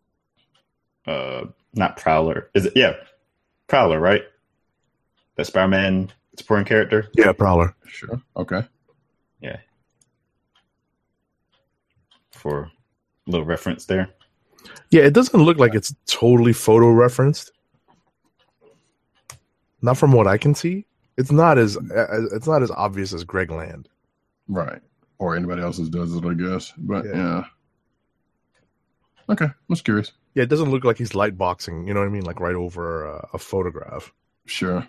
not Prowler. Is it? Yeah, Prowler, right? The Spider-Man supporting character. Yeah, Prowler. Sure. Okay. Yeah. For a little reference there. Yeah, it doesn't look like it's totally photo referenced. Not from what I can see. It's not as obvious as Greg Land. Right. Or anybody else's does it, I guess. But yeah. Okay, I was curious. Yeah, it doesn't look like he's light boxing, you know what I mean? Like right over a photograph. Sure.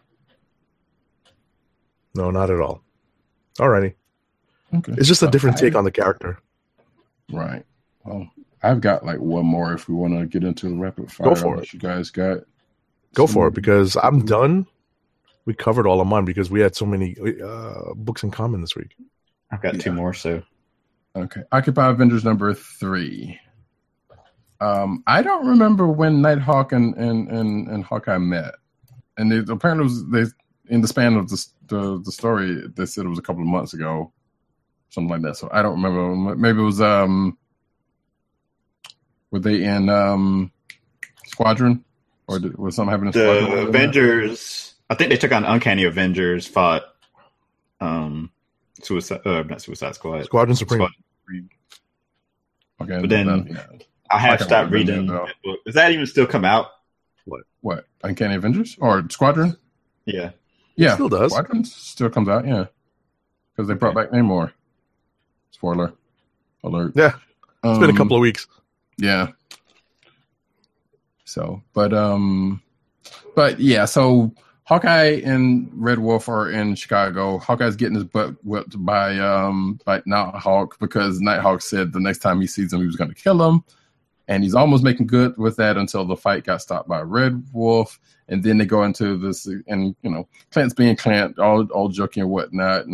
No, not at all. Alrighty. Okay. It's just a different take on the character. Right. Well, I've got like one more if we want to get into the rapid fire. Go for it. You guys got. Go for it, because I'm done. We covered all of mine because we had so many books in common this week. I've got two more, so. Okay. Occupy Avengers #3. I don't remember when Nighthawk and Hawkeye met, and apparently in the span of the story they said it was a couple of months ago, something like that. So I don't remember. Maybe it was were they in Squadron, or was something happening in Squadron? The Avengers. I think they took on Uncanny Avengers. Fought not Suicide Squad. Squadron Supreme. Okay, but then. I have stopped reading that book. Does that even still come out? What? Uncanny Avengers or Squadron? Yeah. Yeah. It still does. Squadron still comes out, yeah. Because they brought back Namor. Spoiler alert. Yeah. It's been a couple of weeks. Yeah. So, but yeah, so Hawkeye and Red Wolf are in Chicago. Hawkeye's getting his butt whipped by Nighthawk because Nighthawk said the next time he sees him, he was going to kill him. And he's almost making good with that until the fight got stopped by Red Wolf. And then they go into this, and, Clint's being Clint, all joking and whatnot.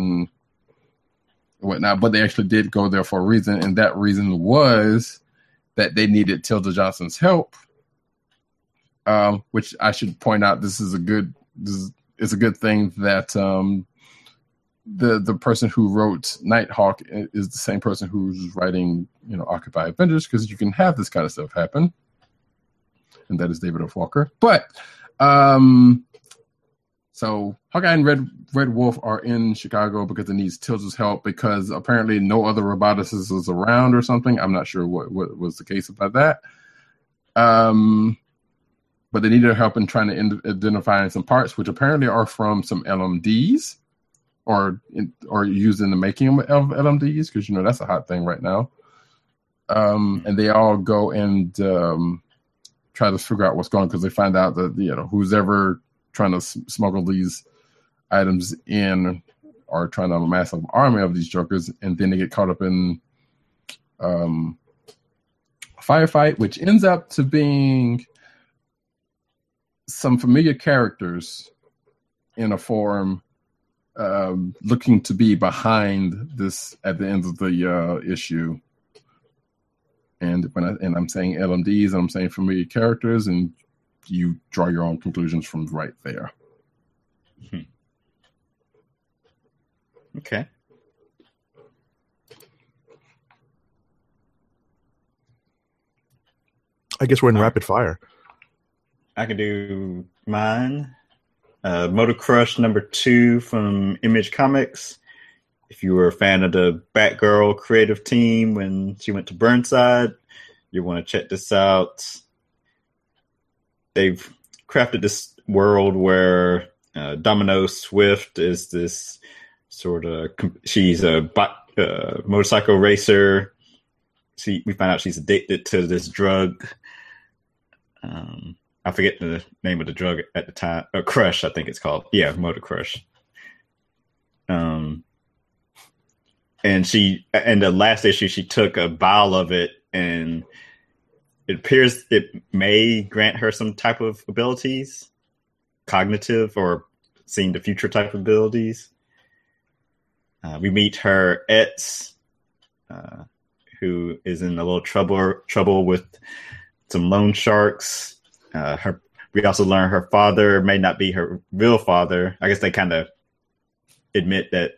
But they actually did go there for a reason. And that reason was that they needed Tilda Johnson's help, which I should point out, it's a good thing that the person who wrote Nighthawk is the same person who's writing, Occupy Avengers, because you can have this kind of stuff happen. And that is David F. Walker. But so Hawkeye and Red Wolf are in Chicago because it needs Tilda's help, because apparently no other roboticists is around or something. I'm not sure what was the case about that. But they needed her help in trying to identify some parts, which apparently are from some LMDs or used in the making of LMDs, because, that's a hot thing right now. And they all go and try to figure out what's going on, because they find out that, who's ever trying to smuggle these items in are trying to amass an army of these jokers, and then they get caught up in firefight, which ends up to being some familiar characters in a form looking to be behind this at the end of the issue. And I'm saying LMDs, and I'm saying familiar characters, and you draw your own conclusions from right there. Okay. I guess we're in rapid fire. I can do mine. Motor Crush #2 from Image Comics. If you were a fan of the Batgirl creative team when she went to Burnside, you want to check this out. They've crafted this world where Domino Swift is this sort of... She's a motorcycle racer. We find out she's addicted to this drug. I forget the name of the drug at the time. Crush, I think it's called. Yeah, Motor Crush. And in the last issue, she took a vial of it, and it appears it may grant her some type of abilities, cognitive or seeing the future type of abilities. We meet her ex, who is in a little trouble with some loan sharks. We also learn her father may not be her real father. I guess they kind of admit that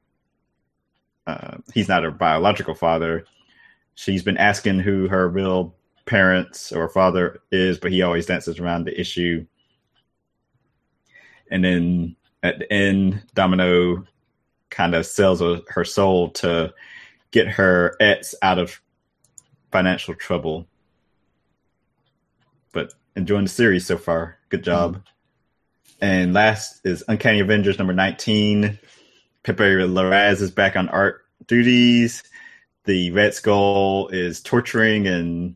he's not her biological father. She's been asking who her real parents or father is, but he always dances around the issue. And then at the end, Domino kind of sells her soul to get her ex out of financial trouble. But enjoying the series so far. Good job. And last is Uncanny Avengers #19. Pepe Larraz is back on art duties. The Red Skull is torturing and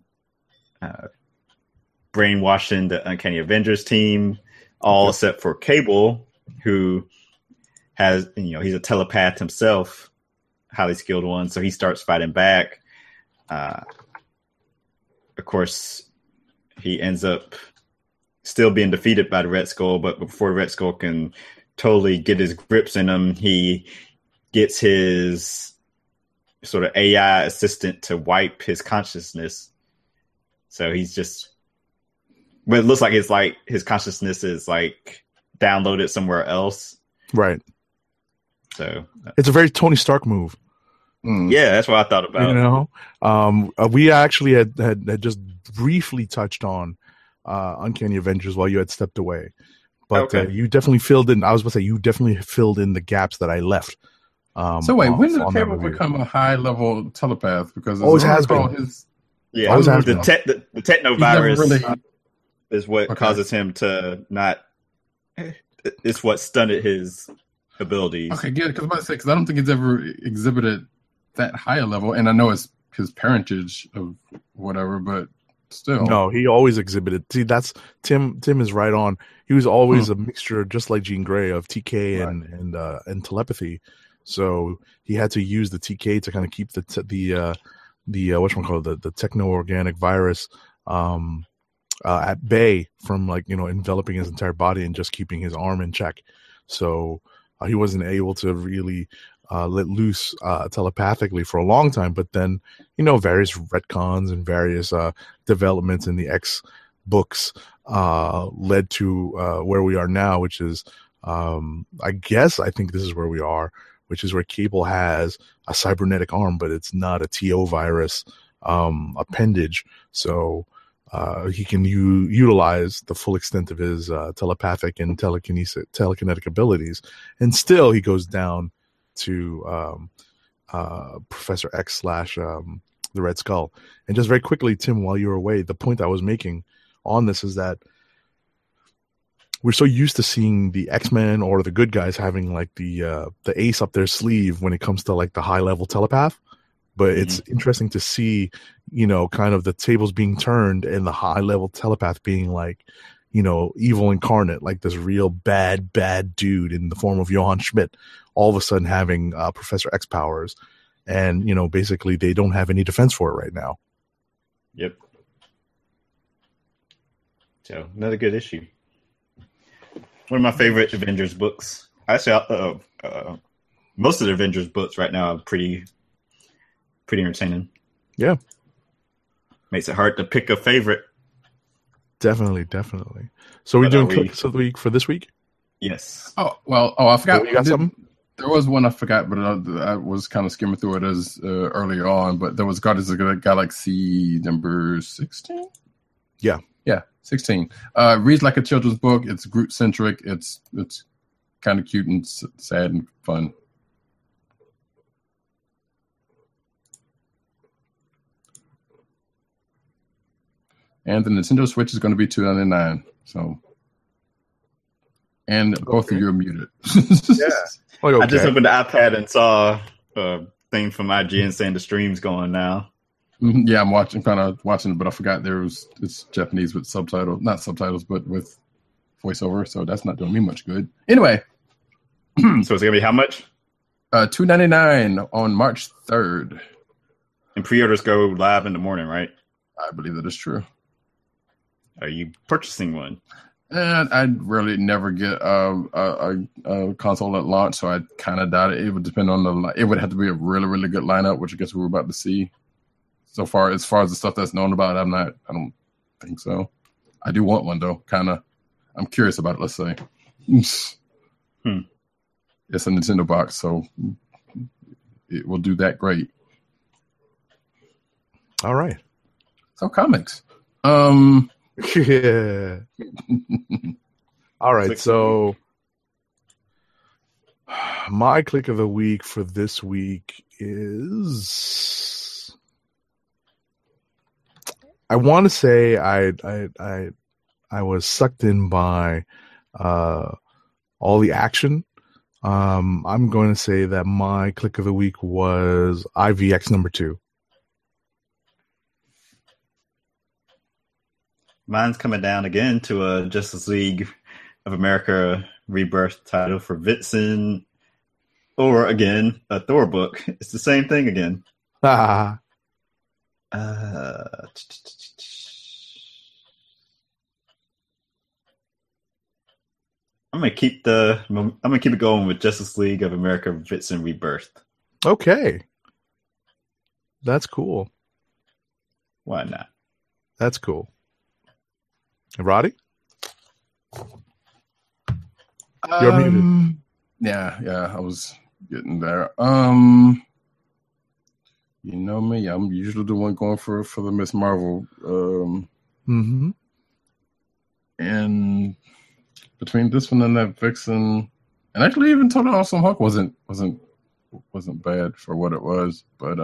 brainwashing the Uncanny Avengers team, all except for Cable, who has, he's a telepath himself, highly skilled one. So he starts fighting back. Of course, he ends up still being defeated by the Red Skull, but before the Red Skull can totally get his grips in him, he gets his sort of AI assistant to wipe his consciousness. So he's just... But it looks like it's like his consciousness is like downloaded somewhere else. Right. So it's a very Tony Stark move. Yeah, that's what I thought about. We actually had just briefly touched on Uncanny Avengers while you had stepped away, but you definitely filled in. I was going to say you definitely filled in the gaps that I left. So wait, when did Cable become a high-level telepath? Because always has been. Always has been. The technovirus is what causes him to not. It's what stunted his abilities. Okay, good. Because I don't think he's ever exhibited that high a level, and I know it's his parentage of whatever, but still. No, he always exhibited. See, that's Tim is right on. He was always a mixture, just like Jean Grey, of TK and telepathy. So he had to use the TK to kind of keep the whatchamacallit, the techno-organic virus at bay from enveloping his entire body and just keeping his arm in check. So he wasn't able to really let loose telepathically for a long time. But then, various retcons and various developments in the X books led to where we are now, which is, I think this is where we are, which is where Cable has a cybernetic arm, but it's not a TO virus appendage. So he can utilize the full extent of his telepathic and telekinetic abilities. And still he goes down to Professor X / the Red Skull. And just very quickly, Tim, while you were away, the point I was making on this is that we're so used to seeing the X-Men or the good guys having the ace up their sleeve when it comes to the high level telepath. But it's interesting to see, kind of the tables being turned and the high level telepath being evil incarnate, like this real bad dude in the form of Johann Schmidt, all of a sudden having Professor X powers. And, basically they don't have any defense for it right now. Yep. So another good issue. One of my favorite Avengers books. Actually, most of the Avengers books right now are pretty entertaining. Yeah. Makes it hard to pick a favorite. Definitely. So we're doing clicks of the week for this week? Yes. Oh, I forgot. Oh, you got something? There was one I forgot, but I was kind of skimming through it as earlier on. But there was Guardians of the Galaxy number 16. Yeah, 16. Reads like a children's book. It's Groot centric. It's kind of cute and sad and fun. And the Nintendo Switch is going to be $299. So, and both of you are muted. Yeah. Okay. I just opened the iPad and saw a thing from IGN saying the stream's going now. Yeah, I'm watching it, but I forgot it's Japanese with subtitles, not subtitles, but with voiceover. So that's not doing me much good. Anyway, so it's gonna be how much? $299 on March 3rd. And pre-orders go live in the morning, right? I believe that is true. Are you purchasing one? And I'd really never get a console at launch, so I kind of doubt it. It would depend on it would have to be a really, really good lineup, which I guess we're about to see. So far as the stuff that's known about, I don't think so. I do want one though. I'm curious about it. Let's say, It's a Nintendo box, so it will do that great. All right. So comics. Yeah. All right. So my click of the week for this week is, I want to say I was sucked in by all the action. I'm going to say that my click of the week was IVX number 2. Mine's coming down again to a Justice League of America Rebirth title for Vixen, or again a Thor book. It's the same thing again. I'm gonna keep it going with Justice League of America Vixen Rebirth. Okay, that's cool. Why not? That's cool. Roddy? You're muted. Yeah, I was getting there. You know me, I'm usually the one going for the Miss Marvel. And between this one and that Vixen, and actually even Total Awesome Hulk wasn't bad for what it was, but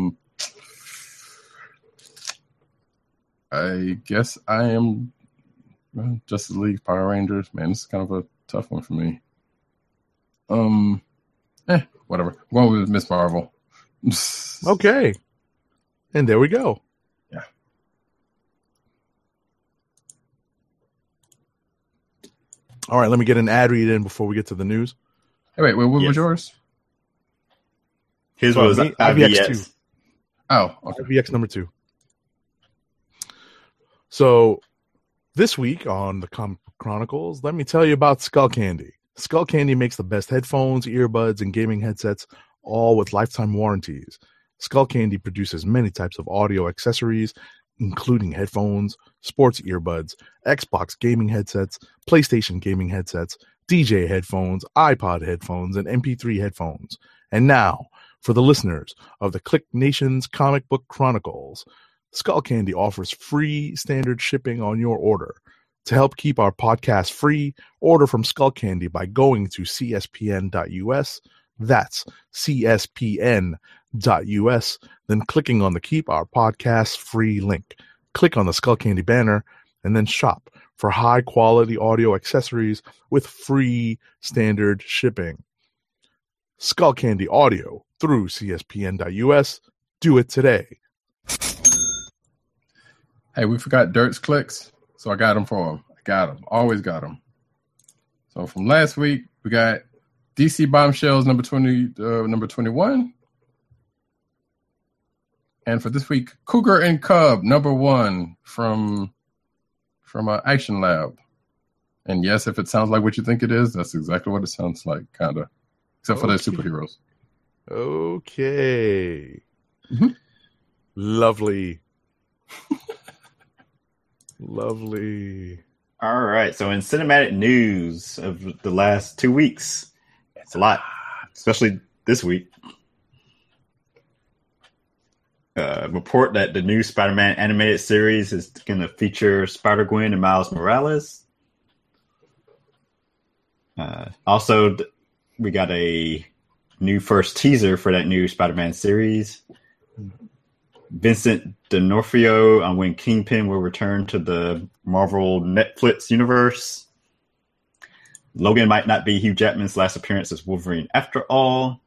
I guess I am Justice League, Power Rangers. Man, this is kind of a tough one for me. Whatever. I'm going with Miss Marvel. Okay. And there we go. Yeah. All right, let me get an ad read in before we get to the news. Hey, wait, what was yours? His was IVX 2. Oh, okay. IVX number 2. So this week on the Comic Book Chronicles, let me tell you about Skull Candy. Skull Candy makes the best headphones, earbuds, and gaming headsets, all with lifetime warranties. Skull Candy produces many types of audio accessories, including headphones, sports earbuds, Xbox gaming headsets, PlayStation gaming headsets, DJ headphones, iPod headphones, and MP3 headphones. And now, for the listeners of the Click Nation's Comic Book Chronicles, Skull Candy offers free standard shipping on your order. To help keep our podcast free, order from Skull Candy by going to cspn.us. That's cspn.us. Then clicking on the Keep Our Podcast Free link. Click on the Skull Candy banner and then shop for high quality audio accessories with free standard shipping. Skull Candy Audio through cspn.us. Do it today. Hey, we forgot Dirt's clicks, so I got them for him. I got them. Always got them. So from last week, we got DC Bombshells number 21. And for this week, Cougar and Cub, #1 from Action Lab. And yes, if it sounds like what you think it is, that's exactly what it sounds like, kind of. Except for they're superheroes. Okay. Lovely. Lovely. All right. So in cinematic news of the last 2 weeks, it's a lot, especially this week. Report that the new Spider-Man animated series is going to feature Spider-Gwen and Miles Morales. Also, we got a new first teaser for that new Spider-Man series. Vincent D'Onofrio on when Kingpin will return to the Marvel Netflix universe. Logan might not be Hugh Jackman's last appearance as Wolverine after all.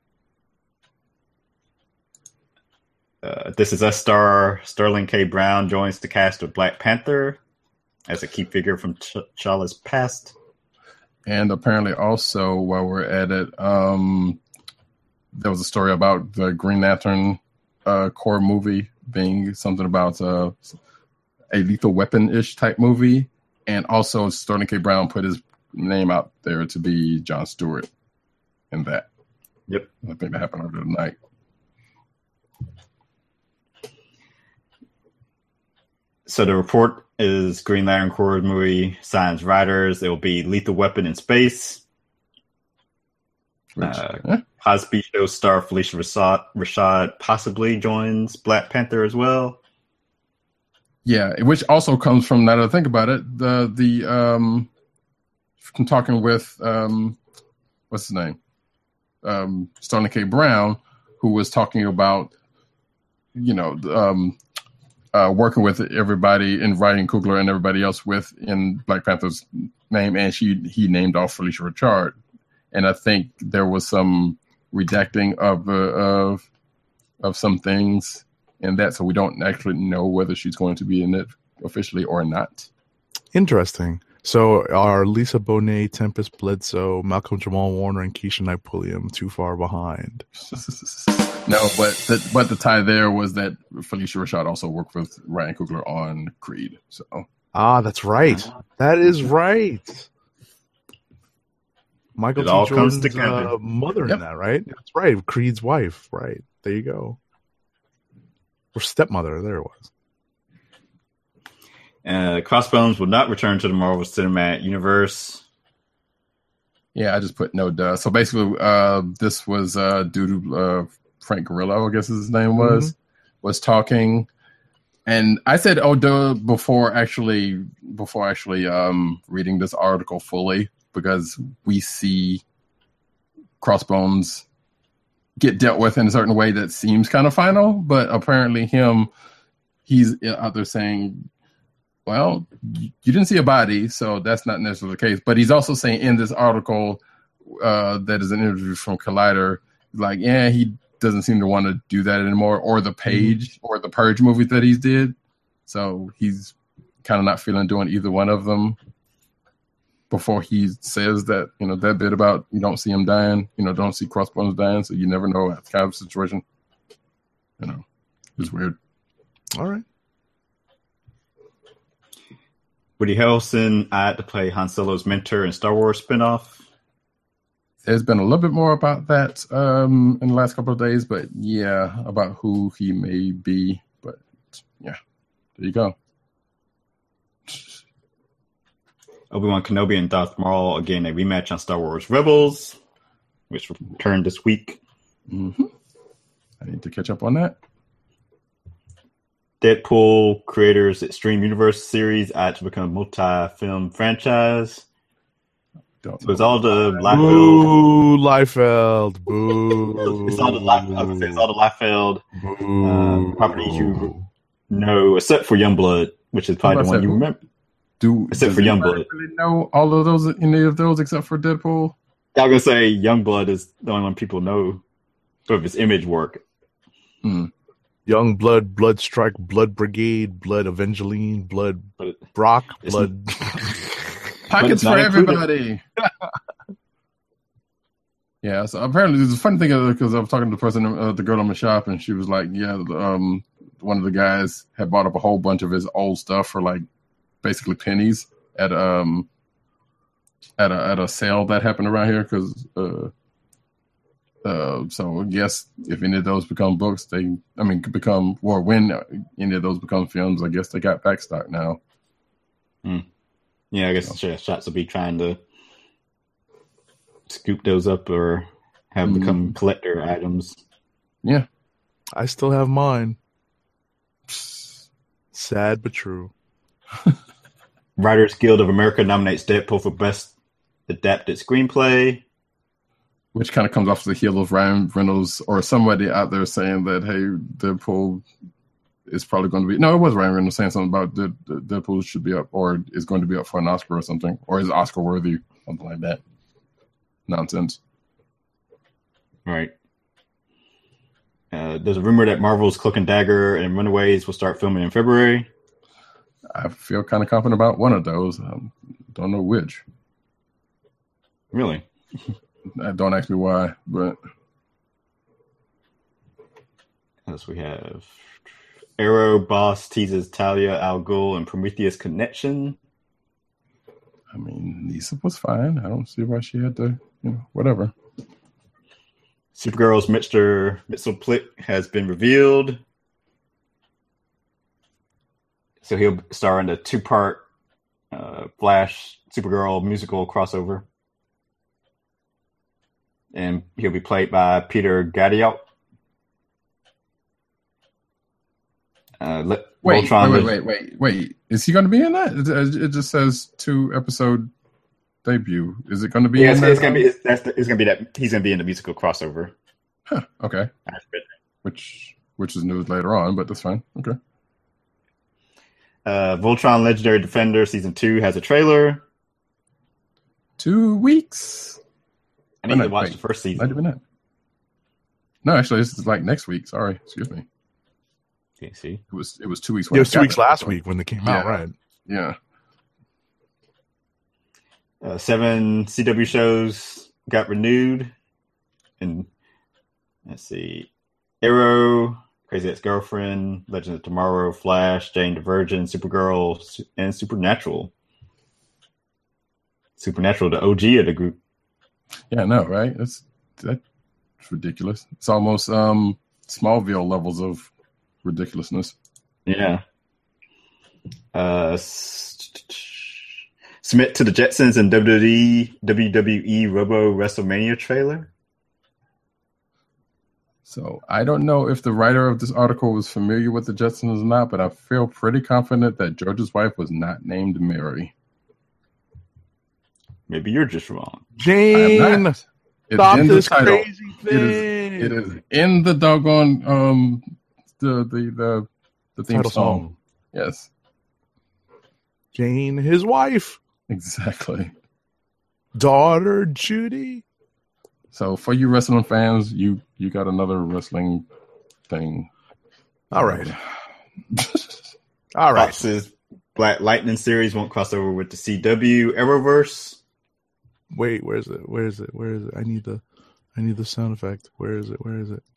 This Is Us star Sterling K. Brown joins the cast of Black Panther as a key figure from T'Challa's past. And apparently also, while we're at it, there was a story about the Green Lantern core movie being something about a Lethal Weapon-ish type movie. And also Sterling K. Brown put his name out there to be Jon Stewart in that. Yep. I think that happened over the night. So the report is Green Lantern Corps movie signs writers. It will be Lethal Weapon in space. Cosby Show star Felicia Rashad possibly joins Black Panther as well. Yeah, which also comes from, now that I think about it, the from talking with what's his name, Sterling K. Brown, who was talking about, working with everybody and writing Coogler and everybody else in Black Panther's name, and he named off Felicia Rashad, and I think there was some redacting of some things in that, so we don't actually know whether she's going to be in it officially or not. Interesting. So are Lisa Bonet, Tempest Bledsoe, Malcolm Jamal Warner, and Keisha Knight Pulliam too far behind? No, but the tie there was that Felicia Rashad also worked with Ryan Coogler on Creed. So that's right. That is right. Michael T. Jordan's mother in that, right? That's right. Creed's wife, right? There you go. Or stepmother. There it was. Crossbones will not return to the Marvel Cinematic Universe. Yeah, I just put no duh. So basically, this was due to Frank Grillo, I guess his name was talking, and I said oh duh before actually reading this article fully, because we see Crossbones get dealt with in a certain way that seems kind of final, but apparently he's out there saying, well, you didn't see a body, so that's not necessarily the case. But he's also saying in this article that is an interview from Collider, like, yeah, he doesn't seem to want to do that anymore, or the Page or the Purge movies that he did. So he's kind of not feeling doing either one of them before he says that, that bit about you don't see him dying, don't see Crossbones dying, so you never know that kind of situation. It's weird. All right. Woody Harrelson eyed to play Han Solo's mentor in Star Wars spinoff. There's been a little bit more about that in the last couple of days, but yeah, about who he may be. But yeah, there you go. Obi-Wan Kenobi and Darth Maul again a rematch on Star Wars Rebels, which returned this week. Mm-hmm. I need to catch up on that. Deadpool creators Extreme Universe series eyed to become a multi-film franchise. So it's all the Liefeld. Boo. It's all the Liefeld properties you know, except for Youngblood, which is probably the one you remember. Except for Youngblood. Really know all of those, any of those except for Deadpool? I was gonna say Youngblood is the only one people know of his image work. Youngblood, Bloodstrike, Blood Brigade, Blood Evangeline, Blood Brock, Blood. Pockets for everybody. Yeah, so apparently there's a funny thing because I was talking to the person, the girl in my shop, and she was like, "Yeah, one of the guys had bought up a whole bunch of his old stuff for like basically pennies at a sale that happened around here. Because so I guess if any of those become books, when any of those become films, I guess they got back stock now. Yeah, I guess shots will be trying to scoop those up or have become collector items. Yeah. I still have mine. Sad but true. Writers Guild of America nominates Deadpool for Best Adapted Screenplay. Which kind of comes off the heel of Ryan Reynolds or somebody out there saying that, hey, Deadpool is probably going to be... No, it was Ryan Reynolds saying something about Deadpool should be up or is going to be up for an Oscar or something. Or is Oscar worthy, something like that. Nonsense. Right. There's a rumor that Marvel's Cloak and Dagger and Runaways will start filming in February. I feel kind of confident about one of those. I don't know which. Really? Don't ask me why, but... What else we have? Arrow Boss teases Talia al Ghul and Prometheus connection. I mean, Nisa was fine. I don't see why she had to, whatever. Supergirl's Mr. Mxyzptlk has been revealed. So he'll star in the 2-part Flash Supergirl musical crossover. And he'll be played by Peter Gadiot. Wait. Is he going to be in that? It just says 2-episode debut. Is it going to be? Yeah, in it's going to be. It's going to be that he's going to be in the musical crossover. Huh. Okay. Which is news later on, but that's fine. Okay. Voltron Legendary Defender Season 2 has a trailer. 2 weeks. I need to watch the first season. Not even that. No, actually, this is like next week. Sorry, excuse me. Okay, see, it was 2 weeks. It was 2 weeks last week when they came out, right? Yeah. 7 CW shows got renewed, and let's see, Arrow, Crazy Ex-Girlfriend, Legend of Tomorrow, Flash, Jane the Virgin, Supergirl, and Supernatural. Supernatural, the OG of the group. Yeah, I know, right? That's ridiculous. It's almost Smallville levels of ridiculousness. Yeah. Submit to the Jetsons and WWE Robo WrestleMania trailer. So I don't know if the writer of this article was familiar with the Jetsons or not, but I feel pretty confident that George's wife was not named Mary. Maybe you're just wrong. Jane, stop this crazy thing. It is in the doggone the theme song. Yes. Jane, his wife. Exactly. Daughter Judy. So for you wrestling fans, you got another wrestling thing. All right. All right. Fox's Black Lightning series won't cross over with the CW Arrowverse. Wait, where is it? I need the sound effect. Where is it?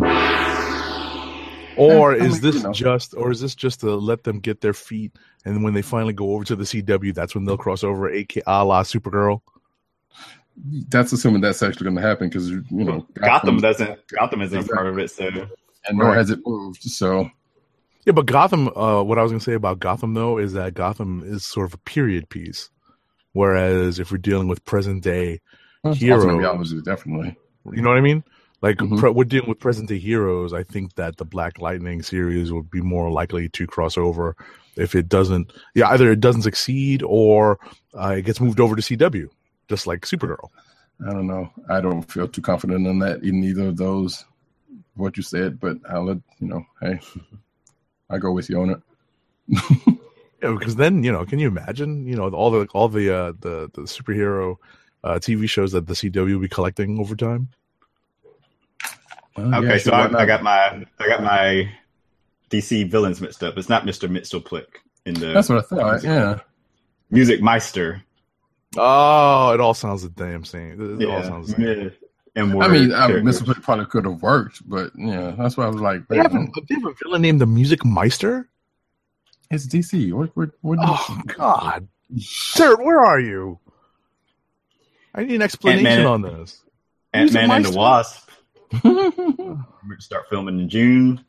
Or is this just to let them get their feet, and when they finally go over to the CW, that's when they'll cross over, a la Supergirl? That's assuming that's actually going to happen because Gotham isn't part of it, so and nor has it moved. So yeah, but Gotham. What I was going to say about Gotham though is that Gotham is sort of a period piece, whereas if we're dealing with present day heroes, definitely. You know what I mean? Like we're dealing with present day heroes. I think that the Black Lightning series would be more likely to cross over if it doesn't. Yeah, either it doesn't succeed or it gets moved over to CW, just like Supergirl. I don't know. I don't feel too confident in that in either of those. What you said, but I'll let Hey, I go with you on it. Yeah, because then can you imagine all the superhero TV shows that the CW will be collecting over time? Okay, yeah, so I got my DC villains mixed up. It's not Mr. Mxyzptlk in the. That's what I thought. Yeah, Music Meister. Oh, it all sounds the damn same. All sounds the same. M-word I mean, characters. Mr. Flint probably could have worked, but yeah, that's why I was like, They have a villain named the Music Meister. it's DC. What Oh God, sir, where are you? I need an explanation Ant-Man. on this. Ant-Man and the Meister? Wasp. We're going to start filming in June.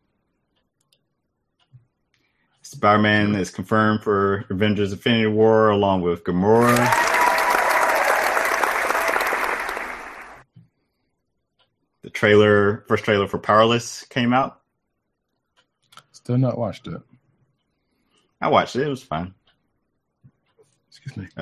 Spider-Man is confirmed for Avengers Infinity War along with Gamora. The first trailer for Powerless came out. Still not watched it. I watched it. It was fine. Excuse me.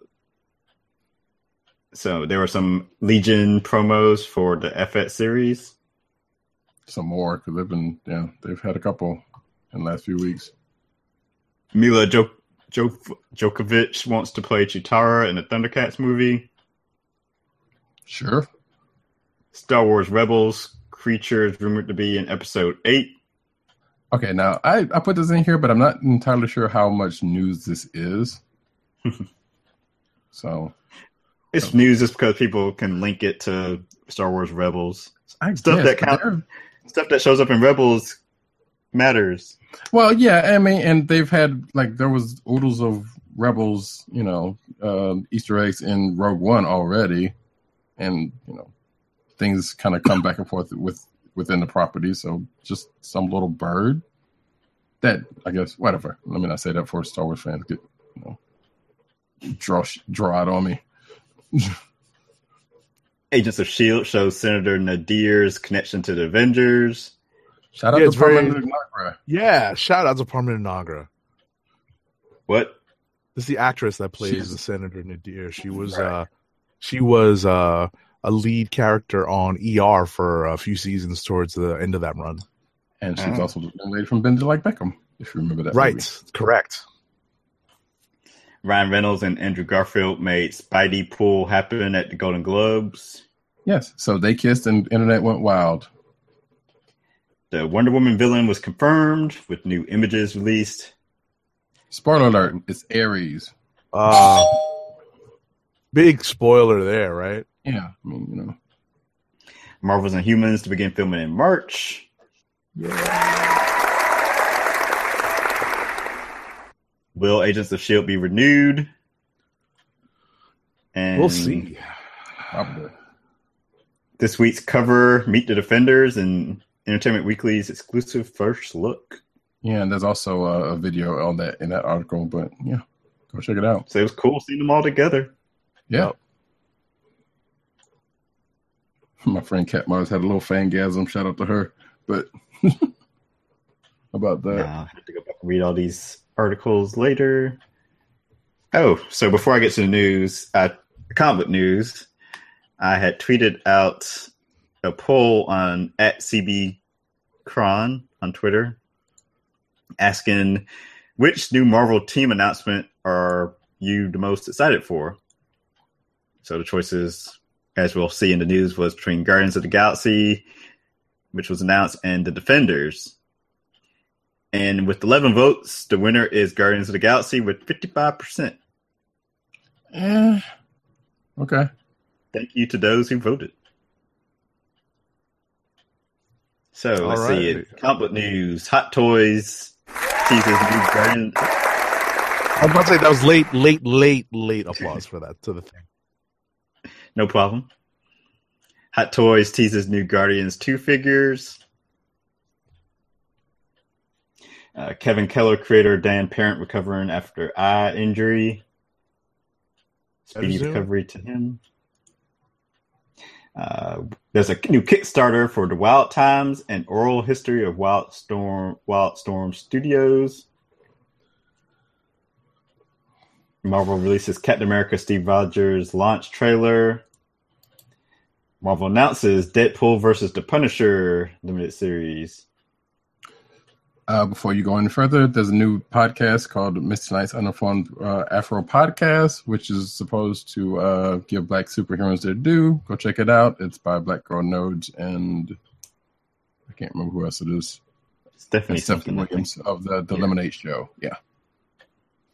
So there were some Legion promos for the FX series. Some more because they've had a couple in the last few weeks. Mila Djokovic wants to play Chitara in the Thundercats movie. Sure. Star Wars Rebels creatures rumored to be in episode 8. Okay, now I put this in here, but I'm not entirely sure how much news this is. So It's news just because people can link it to Star Wars Rebels. stuff Stuff that shows up in Rebels matters. Well, yeah, I mean, and they've had there was oodles of Rebels, Easter eggs in Rogue One already, and things kind of come back and forth within the property. So just some little bird that I guess whatever. Let me not say that for Star Wars fans get draw out on me. Agents of S.H.I.E.L.D. shows Senator Nadir's connection to the Avengers. Shout out Yeah, to it's very- Parliament Nagra. Yeah, shout out to Parminder Nagra. What? This is the actress that plays She's- the Senator Nadir. She was a lead character on ER for a few seasons towards the end of that run. And she's also the young lady from Bend It Like Beckham, if you remember that. Right, movie. correct. Ryan Reynolds and Andrew Garfield made Spidey Pool happen at the Golden Globes. Yes. So they kissed and the internet went wild. The Wonder Woman villain was confirmed with new images released. Spoiler alert, it's Ares. Big spoiler there, right? Yeah. I mean, Marvel's Inhumans to begin filming in March. Will Agents of S.H.I.E.L.D. be renewed? And We'll see. probably. This week's cover, Meet the Defenders, and Entertainment Weekly's exclusive first look. Yeah, and there's also a video on that in that article, but yeah, go check it out. So it was cool seeing them all together. Yeah. My friend Kat Mars had a little fangasm. Shout out to her. But about that. I have to go back and read all these articles later. Oh, so before I get to the news, comic book news, I had tweeted out a poll on @CBCron on Twitter asking which new Marvel team announcement are you the most excited for? So the choices, as we'll see in the news, was between Guardians of the Galaxy, which was announced, and the Defenders. And with 11 votes, the winner is Guardians of the Galaxy with 55%. Okay. Thank you to those who voted. So let's see. Alright. Comic book news. Hot Toys teases new Guardian. I was about to say that was late applause for that to the thing. No problem. Hot Toys teases new Guardians 2 figures. Kevin Keller creator Dan Parent recovering after eye injury. Speedy Better soon. recovery to him. There's a new Kickstarter for the Wild Times and Oral History of Wildstorm Studios. Marvel releases Captain America Steve Rogers launch trailer. Marvel announces Deadpool versus the Punisher limited series. Before you go any further, there's a new podcast called Mr. Knight's Uninformed Afro Podcast, which is supposed to give Black superheroes their due. Go check it out. It's by Black Girl Nodes, and I can't remember who else it is. It's definitely It's Stephanie something. I think. Williams of the Lemonade Show. Yeah.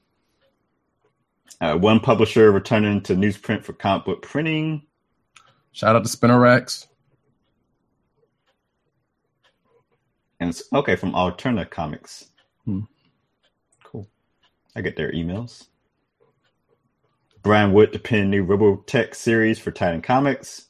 One publisher returning to newsprint for comic book printing. Shout out to Spinner Racks. And it's okay from Alterna Comics. Hmm. Cool. I get their emails. Brian Wood to pen new Robotech series for Titan Comics.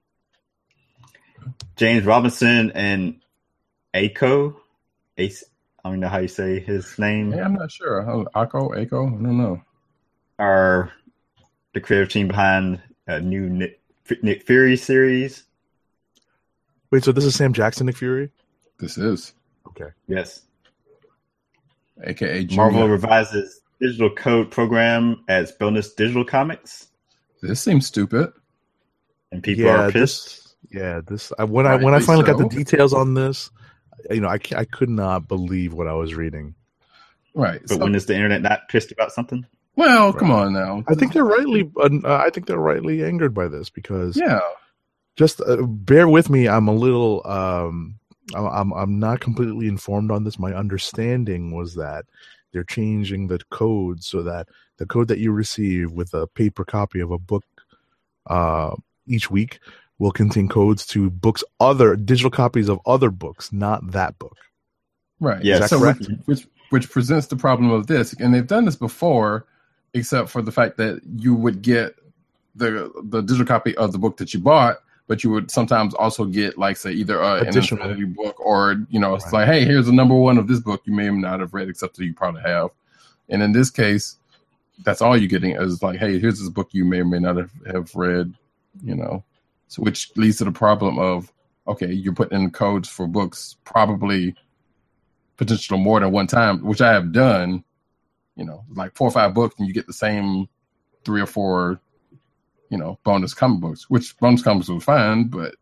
James Robinson and Aiko. Ace, I don't know how you say his name. Yeah, I'm not sure. Aiko, I don't know. Are the creative team behind a new Nick Fury series. Wait, so this is Sam Jackson, Nick Fury? This is. Okay. Yes. AKA Junior. Marvel revises digital code program as bonus digital comics. This seems stupid. And people are pissed. When I finally got the details on this, I could not believe what I was reading. Right. But when is the internet not pissed about something? Well, come on now. I think they're rightly angered by this because just bear with me. I'm a little I'm not completely informed on this. My understanding was that they're changing the code so that the code that you receive with a paper copy of a book each week will contain codes to books, other digital copies of other books, not that book. Right. Yeah. So which presents the problem of this, and they've done this before, except for the fact that you would get the digital copy of the book that you bought, but you would sometimes also get, like, say, either an infinity book or, it's like, hey, here's the number one of this book you may not have read, except that you probably have. And in this case, that's all you're getting is like, hey, here's this book you may or may not have read, So which leads to the problem of, okay, you're putting in codes for books probably potentially more than one time, which I have done, like 4 or 5 books, and you get the same 3 or 4, bonus comic books, which bonus comics was fine, but,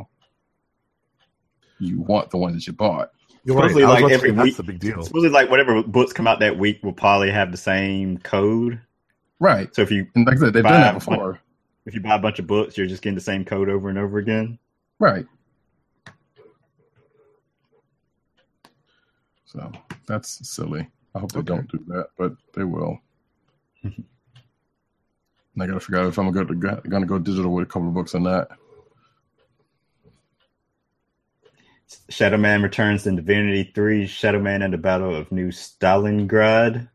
you want the one that you bought. You're right. Supposedly, like every that's week, the big deal. Supposedly, like whatever books come out that week will probably have the same code. Right. So if you, and like I said, they've done that before. If you buy a bunch of books, you're just getting the same code over and over again. Right. So that's silly. I hope they don't do that, but they will. And I got to figure out if I'm going to go digital with a couple of books or not. Shadow Man returns in Divinity 3, Shadow Man and the Battle of New Stalingrad.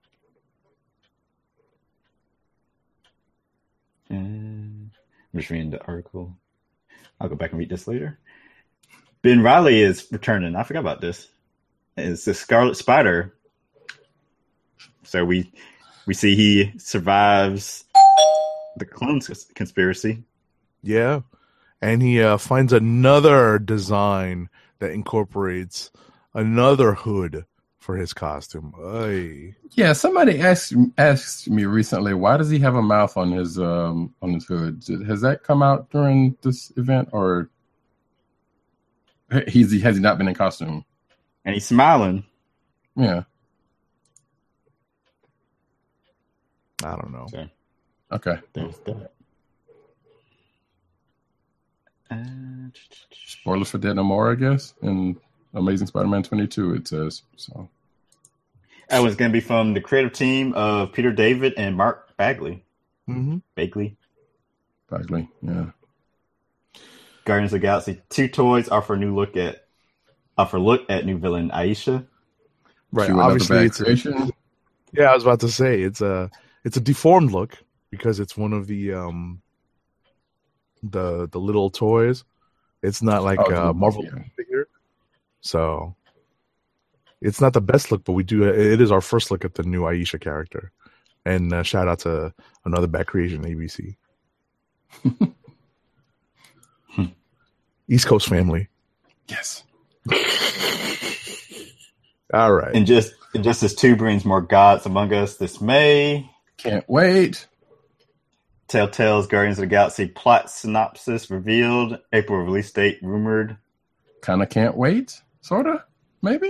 And I'm just reading the article. I'll go back and read this later. Ben Reilly is returning. I forgot about this. It's the Scarlet Spider. So we see he survives the clone conspiracy. Yeah. And he finds another design that incorporates another hood for his costume. Ay. Yeah, somebody asked me recently, why does he have a mouth on his hood? Has that come out during this event, or has he not been in costume? And he's smiling. Yeah. I don't know. So, okay. There's that. Spoilers for Dead No More, I guess. In Amazing Spider-Man 22, it says. So that was going to be from the creative team of Peter David and Mark Bagley. Mm-hmm. Bagley, yeah. Guardians of the Galaxy 2 toys offer a look at new villain Aisha. Right. Cue Obviously, it's creation. I was about to say it's a deformed look because it's one of the little toys. It's not like a Marvel figure, so it's not the best look. But it is our first look at the new Aisha character, and shout out to another Bad Creation, ABC, East Coast family. Yes. All right, And just as 2 brings more gods among us this May. Can't wait. Telltale's Guardians of the Galaxy plot synopsis revealed. April release date rumored. Kind of can't wait. Sorta. Maybe.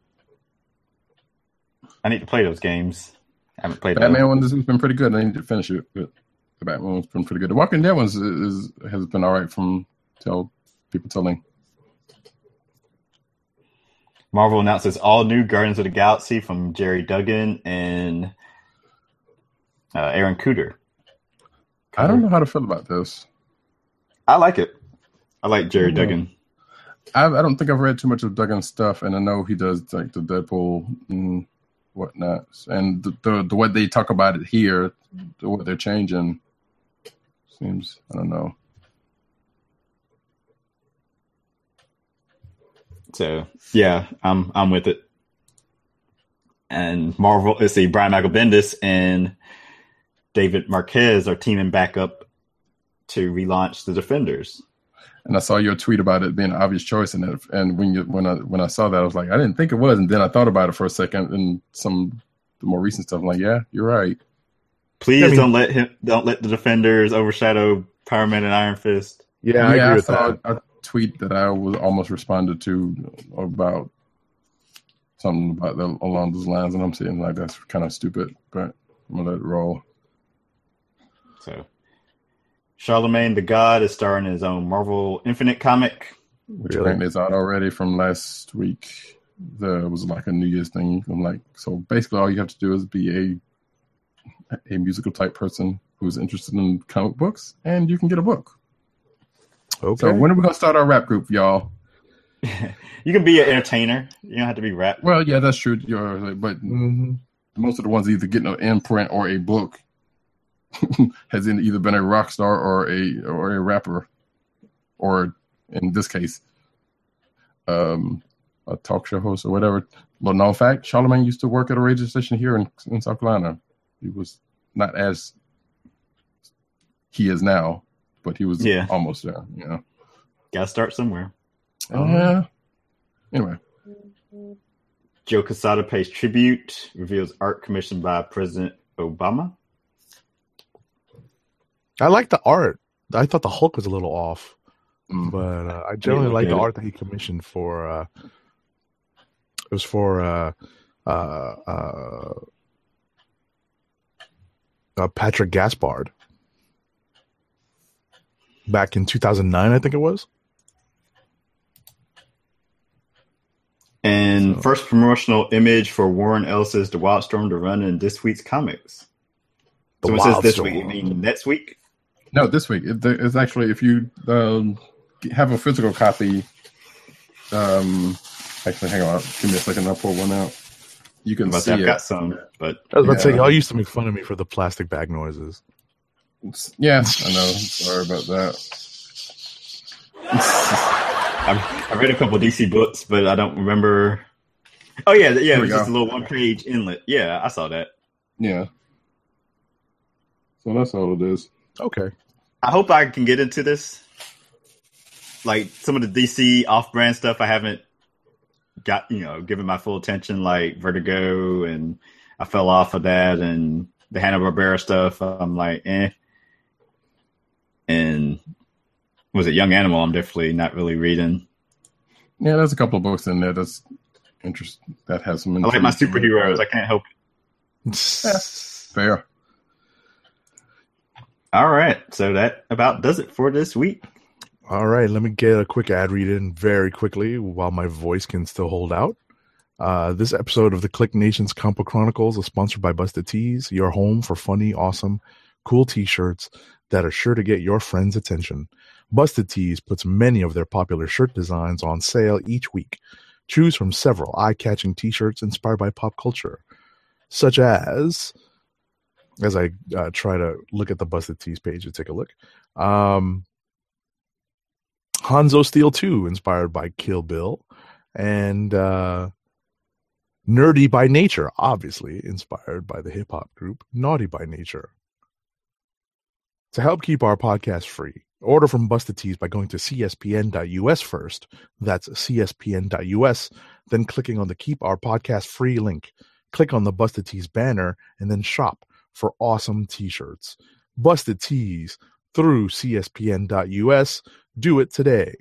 I need to play those games. I haven't played Batman those. one has been pretty good. I need to finish it, but the Batman one's been pretty good. The Walking Dead ones has been all right from people telling. Marvel announces all new Guardians of the Galaxy from Jerry Duggan and Aaron Kuder. I don't know how to feel about this. I like it. I like Jerry Duggan. I don't think I've read too much of Duggan's stuff, and I know he does like the Deadpool and whatnot. And the way they talk about it here, the way they're changing, seems, I don't know. So yeah, I'm with it. And Marvel, let's see, Brian Michael Bendis and David Marquez are teaming back up to relaunch the Defenders. And I saw your tweet about it being an obvious choice, and when I saw that, I was like, I didn't think it was, and then I thought about it for a second, and the more recent stuff, I'm like, yeah, you're right. Please don't let the Defenders overshadow Power Man and Iron Fist. Yeah, I agree with that. A tweet that I was almost responded to about something about that along those lines, and I'm saying like that's kind of stupid, but I'm gonna let it roll. So, Charlemagne the God is starring in his own Marvel Infinite comic, which apparently is out already from last week. There was like a New Year's thing. I'm like, so basically, all you have to do is be a musical type person who's interested in comic books, and you can get a book. Okay. So when are we gonna start our rap group, y'all? You can be an entertainer. You don't have to be rap. Well, yeah, that's true. But most of the ones either getting an imprint or a book has either been a rock star or a rapper, or in this case, a talk show host or whatever. Well, known fact: Charlemagne used to work at a radio station here in South Carolina. He was not as he is now, but he was almost there. You know, gotta start somewhere. Anyway, Joe Quesada pays tribute, reveals art commissioned by President Obama. I like the art. I thought the Hulk was a little off, but I generally like the art that he commissioned for. It was for Patrick Gaspard back in 2009, I think it was. And first promotional image for Warren Ellis's The Wildstorm to run in this week's comics. So it says this week. You mean next week? No, this week. It's actually, if you have a physical copy. Actually, hang on. Give me a second. I'll pull one out. You can see I've got some, but I was about to say, y'all used to make fun of me for the plastic bag noises. Yeah, I know. Sorry about that. I read a couple of DC books, but I don't remember. Oh yeah, it was just a little one-page inlet. Yeah, I saw that. Yeah. So that's all it is. Okay. I hope I can get into this. Like some of the DC off-brand stuff, I haven't got, given my full attention. Like Vertigo, and I fell off of that, and the Hanna-Barbera stuff. I'm like, And was it Young Animal? I'm definitely not really reading. Yeah, there's a couple of books in there that's interesting. That has some. I like my superheroes. I can't help it. Fair. All right, so that about does it for this week. All right, let me get a quick ad read in very quickly while my voice can still hold out. This episode of the Click Nation's Comic Chronicles is sponsored by Busted Tees, your home for funny, awesome, cool t-shirts that are sure to get your friends' attention. Busted Tees puts many of their popular shirt designs on sale each week. Choose from several eye-catching t-shirts inspired by pop culture, such as I try to look at the Busted Tees page to take a look. Hanzo Steel 2, inspired by Kill Bill, and Nerdy by Nature, obviously inspired by the hip-hop group Naughty by Nature. To help keep our podcast free, order from Busted Tees by going to cspn.us first. That's cspn.us, then clicking on the Keep Our Podcast Free link. Click on the Busted Tees banner and then shop for awesome t-shirts. Busted Tees through cspn.us. Do it today.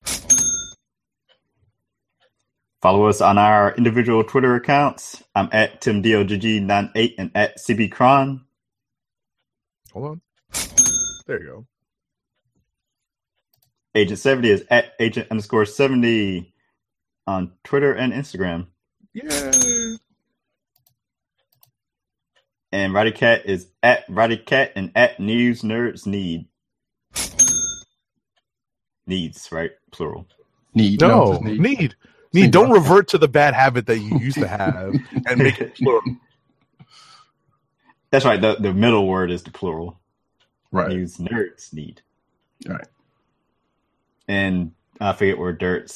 Follow us on our individual Twitter accounts. I'm at TimDLGG98 and at CBCron. Hold on. There you go. Agent 70 is at Agent_70 on Twitter and Instagram. Yay! And Roddy Cat is at Roddy Cat and at News Nerds Need. needs, right? Plural. No, just need. Singular. Don't revert to the bad habit that you used to have and make it plural. That's right. The middle word is the plural. Right. Use nerds need. Right. And I forget where Dirt's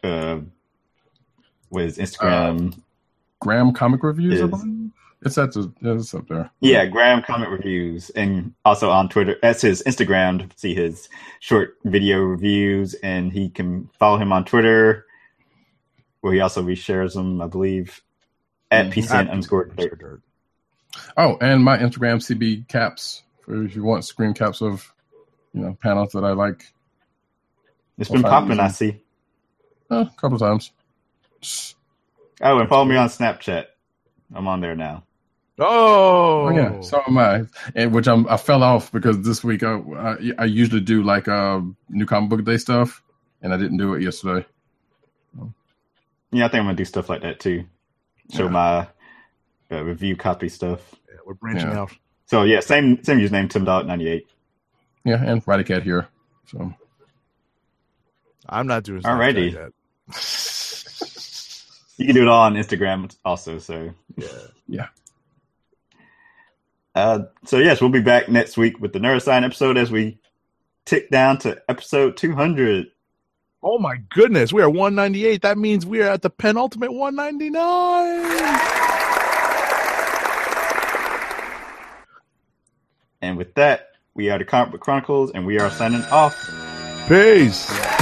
Instagram. Graham Comic Reviews, I Is- believe. It's up there. Yeah, Graham Comic Reviews, and also on Twitter. That's his Instagram to see his short video reviews, and he can follow him on Twitter, where he also reshares them, I believe, at PCN_Dirt. Oh, and my Instagram CB caps for if you want screen caps of panels that I like. It's been popping, I see. A couple of times. Oh, and follow me on Snapchat. I'm on there now. Oh, Oh yeah, so am I. And which I fell off because this week I usually do like new comic book day stuff, and I didn't do it yesterday. Yeah, I think I'm gonna do stuff like that too. Show my review copy stuff. Yeah, we're branching out. So yeah, same username, TimDog98. Yeah, and Radicat here. So I'm not doing Alrighty. Snapchat yet. You can do it all on Instagram also. So yeah. So yes, we'll be back next week with the Neuroscience episode as we tick down to episode 200. Oh my goodness, we are 198. That means we are at the penultimate 199. And with that, we are the Comic Book Chronicles, and we are signing off. Peace.